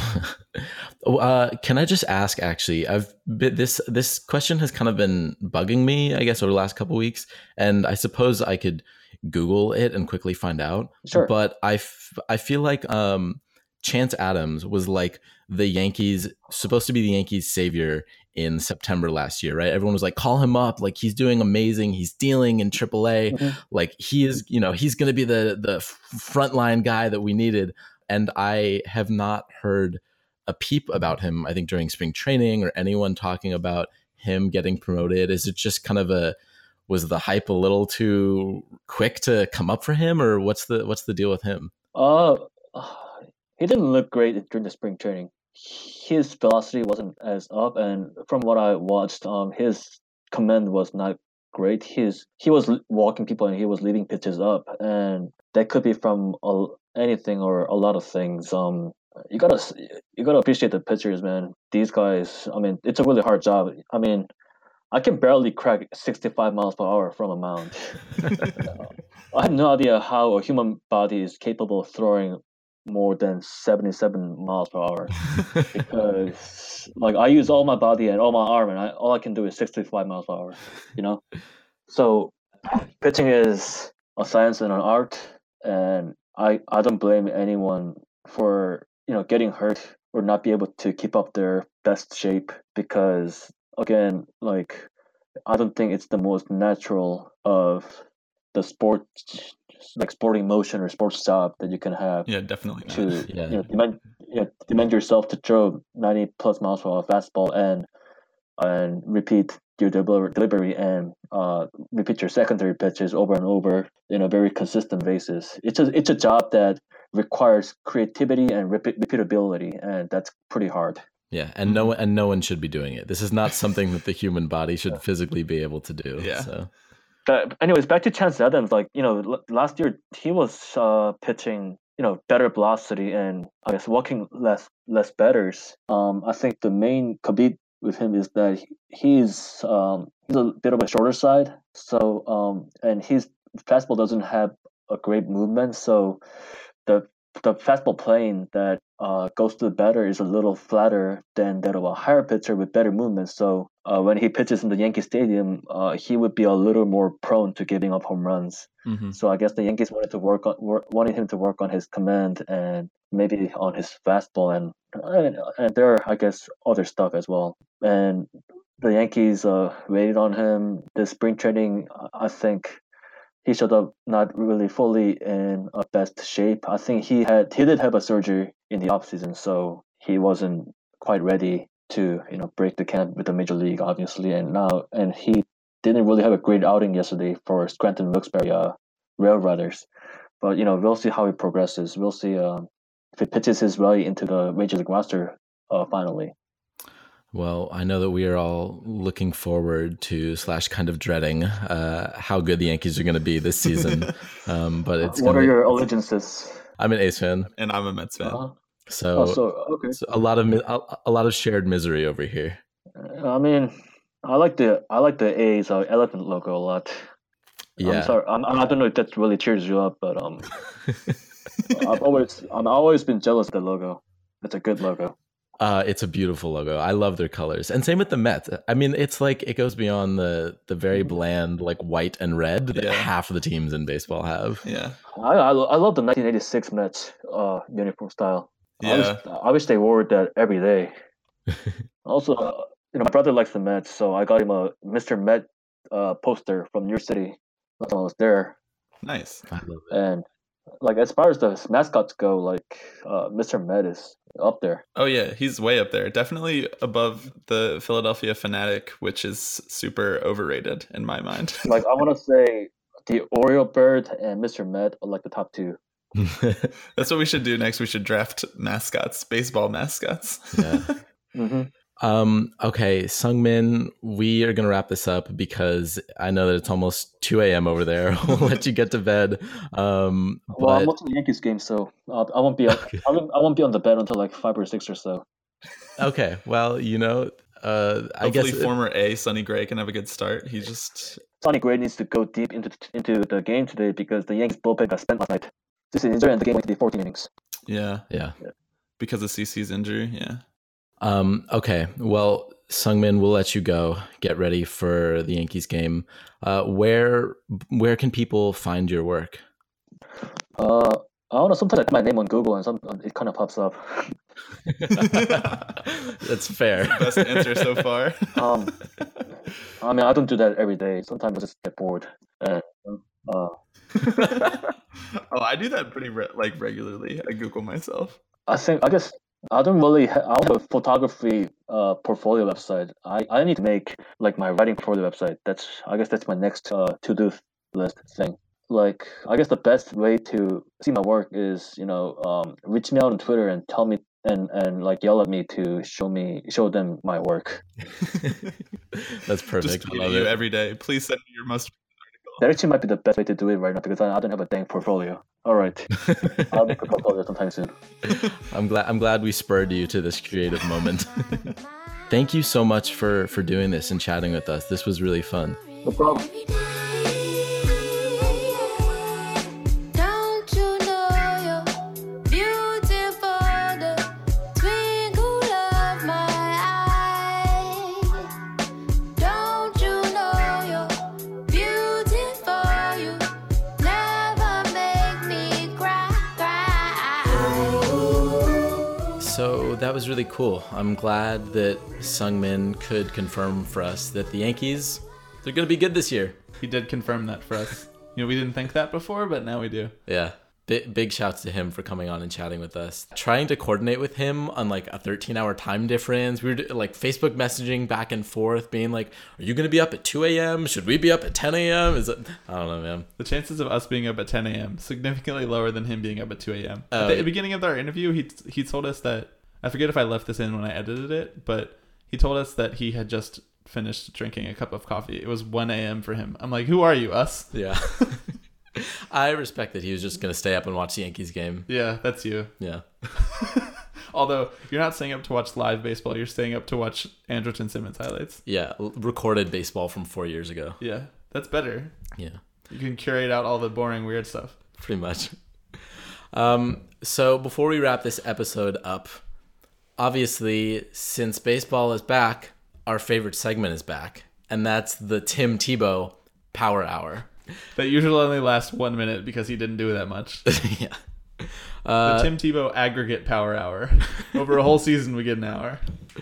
Can I just ask? Actually, this question has kind of been bugging me, I guess, over the last couple of weeks, and I suppose I could Google it and quickly find out. Sure. But I feel like Chance Adams was like the Yankees, supposed to be the Yankees' savior in September last year, right? Everyone was like, call him up, like he's doing amazing, he's dealing in AAA, Mm-hmm. like he is, he's going to be the frontline guy that we needed. And I have not heard a peep about him, I think, during spring training or anyone talking about him getting promoted. Is it just kind of was the hype a little too quick to come up for him, or what's the deal with him? He didn't look great during the spring training. His velocity wasn't as up, and from what I watched, his command was not great. He was walking people and he was leading pitches up, and that could be from anything or a lot of things. You gotta you gotta appreciate the pitchers, man. These guys, I mean, it's a really hard job. I mean, I can barely crack 65 miles per hour from a mound. I have no idea how a human body is capable of throwing more than 77 miles per hour because like I use all my body and all my arm and all I can do is 65 miles per hour, you know? So pitching is a science and an art, and I don't blame anyone for, getting hurt or not be able to keep up their best shape because again, like I don't think it's the most natural of the sport, like sporting motion or sports job that you can have Yeah, definitely not. to Yeah. demand yourself to throw 90 plus miles per hour fastball and repeat your delivery and repeat your secondary pitches over and over in a very consistent basis. It's a job that requires creativity and repeatability, and that's pretty hard. Yeah, and no one should be doing it. This is not something that the human body should physically be able to do. Yeah. So. But anyways, back to Chance Adams. Like last year he was pitching better velocity and I guess walking less batters. I think the main caveat with him is that he's a bit of a shorter side. So and his fastball doesn't have a great movement. So the fastball plane that goes to the batter is a little flatter than that of a higher pitcher with better movement. So when he pitches in the Yankee Stadium, he would be a little more prone to giving up home runs. Mm-hmm. So I guess the Yankees wanted him to work on his command and maybe on his fastball and there are, I guess, other stuff as well. And the Yankees waited on him. The spring training, I think he showed up not really fully in best shape. I think he did have a surgery in the offseason, so he wasn't quite ready to break the camp with the major league, obviously. And he didn't really have a great outing yesterday for Scranton Wilkes-Barre Rail Riders. But we'll see how he progresses. We'll see if he pitches his way into the major league roster finally. Well, I know that we are all looking forward to / kind of dreading how good the Yankees are going to be this season. But it's what are your allegiances? I'm an A's fan, And I'm a Mets fan. so Okay. it's a lot of shared misery over here. I mean, I like the A's elephant logo a lot. Yeah, I'm sorry. I don't know if that really cheers you up, but I've always been jealous of the logo. It's a good logo. it's a beautiful logo. I love their colors, and same with the Mets. I mean, it's like it goes beyond the very bland like white and red that half of the teams in baseball have. Yeah. I love the 1986 Mets uniform style. Yeah. I wish they wore that every day. Also, my brother likes the Mets, so I got him a Mr. Met poster from New York City. Last time I was there, Nice. I love it. and like as far as the mascots go, like Mr. Met is up there. Oh yeah, he's way up there. Definitely above the Philadelphia Fanatic, which is super overrated in my mind. Like I want to say the Oriole Bird and Mr. Met are like the top two. That's what we should do next. We should draft mascots, baseball mascots. Yeah. Mm-hmm. Okay, Sungmin, we are gonna wrap this up because I know that it's almost 2 a.m. over there. We'll let you get to bed. Well, I'm watching the Yankees game, so I won't be. I won't be on the bed until like 5 or 6 or so. Okay, well, I Hopefully guess former A Sonny Gray can have a good start. He just Sonny Gray needs to go deep into the game today because the Yankees bullpen got spent last night. This is injured and the game went to the 14 innings. yeah, yeah. because of CC's injury. Yeah. Okay, well, Sungmin, we'll let you go. Get ready for the Yankees game. Where can people find your work? I don't know. Sometimes I put my name on Google and it kind of pops up. That's fair. Best answer so far. I mean, I don't do that every day. Sometimes I just get bored. Oh, I do that pretty regularly. I Google myself. I guess I don't have a photography portfolio website. I need to make like my writing portfolio website. I guess that's my next to-do list thing. Like I guess the best way to see my work is reach me out on Twitter and tell me and like yell at me to show them my work. That's Just perfect. I tweeting love you it. every day. Please send me your most. That actually might be the best way to do it right now because I don't have a dang portfolio. All right, I'll make a portfolio sometime soon. I'm glad we spurred you to this creative moment. Thank you so much for doing this and chatting with us. This was really fun. No problem. Don't you know you're beautiful, the twinkle of my eye? Don't you know you're beautiful, you never make me cry. So that was really cool. I'm glad that Sungmin could confirm for us that the Yankees, they're going to be good this year. He did confirm that for us. We didn't think that before, but now we do. Yeah. Big shouts to him for coming on and chatting with us. Trying to coordinate with him on like a 13-hour time difference. We were like Facebook messaging back and forth, being like, are you going to be up at 2 a.m.? Should we be up at 10 a.m.? I don't know, man. The chances of us being up at 10 a.m. significantly lower than him being up at 2 a.m. At the beginning of our interview, he told us that, I forget if I left this in when I edited it, but he told us that he had just finished drinking a cup of coffee. It was 1 a.m. for him. I'm like, who are you, us? Yeah. I respect that he was just going to stay up and watch the Yankees game. Yeah, that's you. Yeah. Although, you're not staying up to watch live baseball. You're staying up to watch Andrelton Simmons highlights. Yeah. Recorded baseball from 4 years ago. Yeah, that's better. Yeah. You can curate out all the boring, weird stuff. Pretty much. So before we wrap this episode up, obviously, since baseball is back, our favorite segment is back, and that's the Tim Tebow Power Hour. That usually only lasts 1 minute because he didn't do that much. Yeah. The Tim Tebow aggregate power hour. Over a whole season, we get an hour.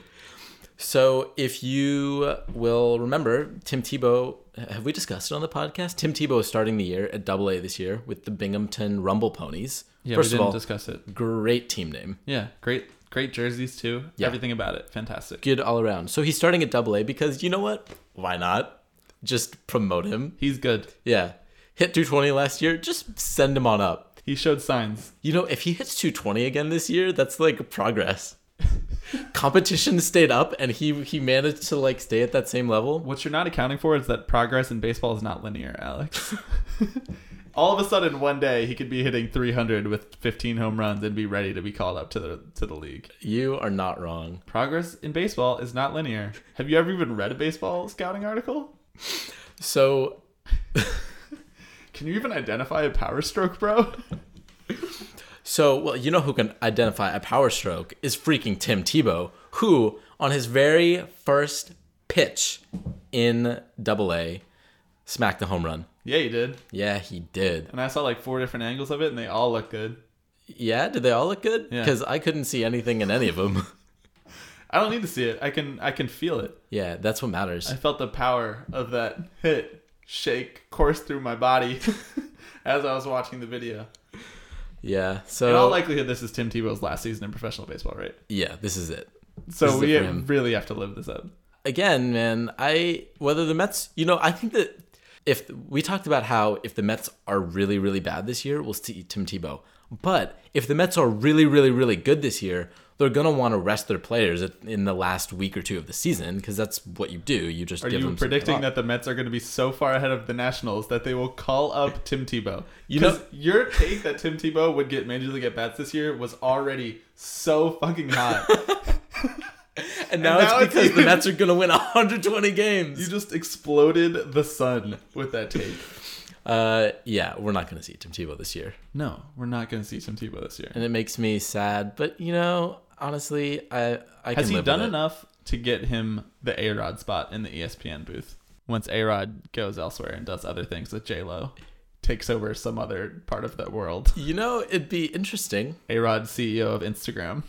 So if you will remember, Tim Tebow, have we discussed it on the podcast? Tim Tebow is starting the year at AA this year with the Binghamton Rumble Ponies. Yeah, First we of didn't all, discuss it. great team name. Yeah, great jerseys too. Yeah. Everything about it, fantastic. Good all around. So he's starting at AA because, you know what? Why not? Just promote him. He's good. Yeah. Hit 220 last year. Just send him on up. He showed signs. You know, if he hits 220 again this year, that's like progress. Competition stayed up and he managed to like stay at that same level. What you're not accounting for is that progress in baseball is not linear, Alex. All of a sudden, one day he could be hitting 300 with 15 home runs and be ready to be called up to the league. You are not wrong. Progress in baseball is not linear. Have you ever even read a baseball scouting article? So, Can you even identify a power stroke, bro? well, you know who can identify a power stroke is freaking Tim Tebow, who on his very first pitch in AA smacked the home run. Yeah, you did. Yeah, he did. And I saw like 4 different angles of it, and they all look good. Yeah, did they all look good? Yeah. Because I couldn't see anything in any of them. I don't need to see it. I can feel it. Yeah, that's what matters. I felt the power of that hit shake course through my body as I was watching the video. Yeah, In all so likelihood, this is Tim Tebow's last season in professional baseball, right? yeah, this is it. So This is we it for him. really have to live this up. Again, man, whether the Mets, I think that if we talked about how if the Mets are really, really bad this year, we'll see Tim Tebow. But if the Mets are really, really, really good this year, they're going to want to rest their players in the last week or two of the season because that's what you do. You just Are give you them predicting something that the Mets are going to be so far ahead of the Nationals that they will call up Tim Tebow? You know- Because your take that Tim Tebow would get Major League at-bats this year was already so fucking hot. And now now it's it's because the even- Mets are going to win 120 games. You just exploded the sun with that take. Yeah, we're not going to see Tim Tebow this year. No, we're not going to see Tim Tebow this year. And it makes me sad. But, honestly, I can Has he live done with it. enough to get him the A-Rod spot in the ESPN booth? Once A-Rod goes elsewhere and does other things with J-Lo, takes over some other part of that world. It'd be interesting. A-Rod, CEO of Instagram.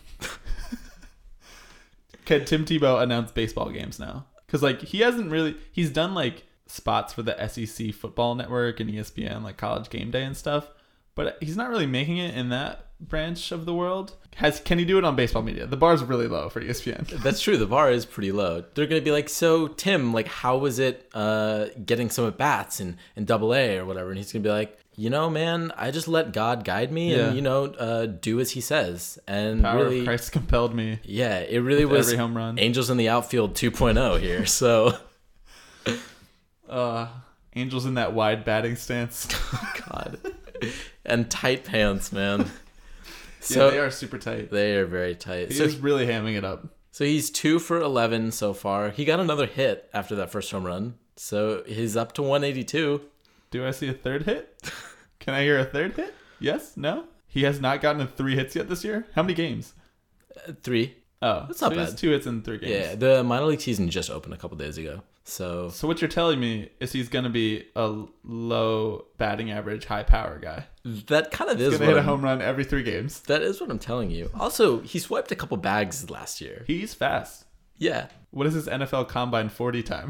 Can Tim Tebow announce baseball games now? Because he's done like spots for the SEC Football Network and ESPN, like College Game Day and stuff, but he's not really making it in that branch of the world. Can he do it on baseball media? The bar's really low for ESPN. That's true. The bar is pretty low. They're going to be like, so Tim, like, how was it getting some at bats in AA or whatever? And he's going to be like, you know, man, I just let God guide me Yeah. and, you know, do as he says. And Power really, of Christ compelled me. yeah, it really with was every home run. Angels in the Outfield 2.0 here. So, Angels in that wide batting stance. God. And tight pants, man. Yeah, So they are super tight. they are very tight. He So, is really hamming it up. so he's 2 for 11 so far. He got another hit after that first home run. So he's up to 182. Do I see a third hit? Can I hear a third hit? Yes? No? He has not gotten 3 hits yet this year? How many games? 3. Oh, That's not so he has bad. 2 hits in 3 games. Yeah, the minor league season just opened a couple days ago. So So what you're telling me is he's going to be a low batting average, high power guy. that kind of He's is going to what hit a I'm, home run every 3 games. that is what I'm telling you. Also, he swiped a couple bags last year. He's fast. Yeah. What is his NFL Combine 40 time?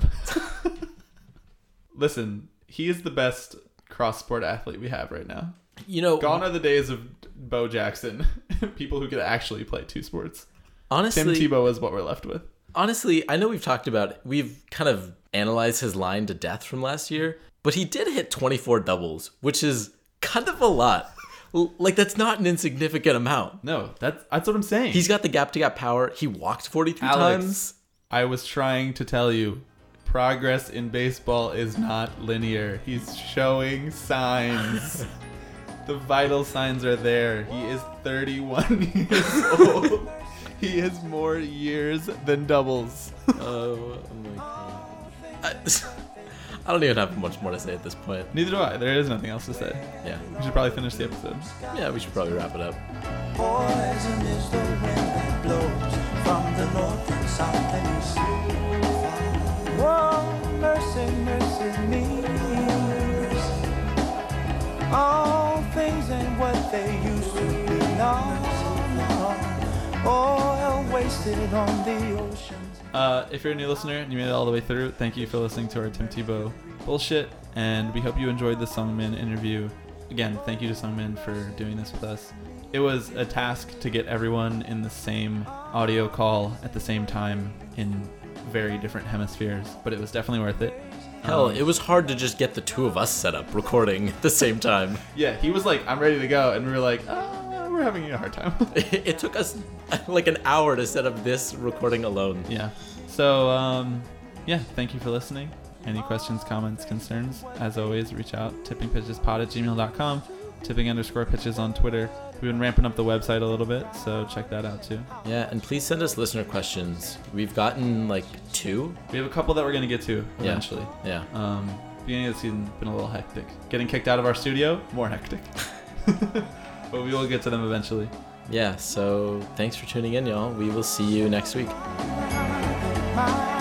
Listen, he is the best cross-sport athlete we have right now. You know, Gone are the days of Bo Jackson, people who could actually play 2 sports. Tim honestly, Tebow is what we're left with. honestly, I know we've kind of analyzed his line to death from last year, but he did hit 24 doubles, which is kind of a lot. Like, that's not an insignificant amount. No, that's what I'm saying. He's got the gap-to-gap power. He walked 43 Alex, times. I was trying to tell you, progress in baseball is not linear. He's showing signs. The vital signs are there. He is 31 years old. He has more years than doubles. Oh my god. I don't even have much more to say at this point. Neither do I. There is nothing else to say. Yeah. We should probably finish the episode. Yeah, we should probably wrap it up. Poison is the wind that blows from the north and south and east. Whoa, mercy, mercy me. All things ain't what they used to be. No, no. Oil wasted on the oceans. If you're a new listener and you made it all the way through, thank you for listening to our Tim Tebow bullshit, and we hope you enjoyed the Sungmin interview. Again, thank you to Sungmin for doing this with us. It was a task to get everyone in the same audio call at the same time in very different hemispheres, but it was definitely worth it. Hell, it was hard to just get the two of us set up recording at the same time. Yeah, he was like, I'm ready to go, and we were like, we're having a hard time. It took us like an hour to set up this recording alone. Yeah. So, yeah, thank you for listening. Any questions, comments, concerns, as always, reach out. tippingpitchespod@gmail.com. Tipping_pitches on Twitter. We've been ramping up the website a little bit, so check that out too. Yeah, and please send us listener questions. We've gotten like 2. We have a couple that we're going to get to Yeah. eventually. Yeah. Beginning of the season, been a little hectic. Getting kicked out of our studio, more hectic. But we will get to them eventually. Yeah, so thanks for tuning in, y'all. We will see you next week. My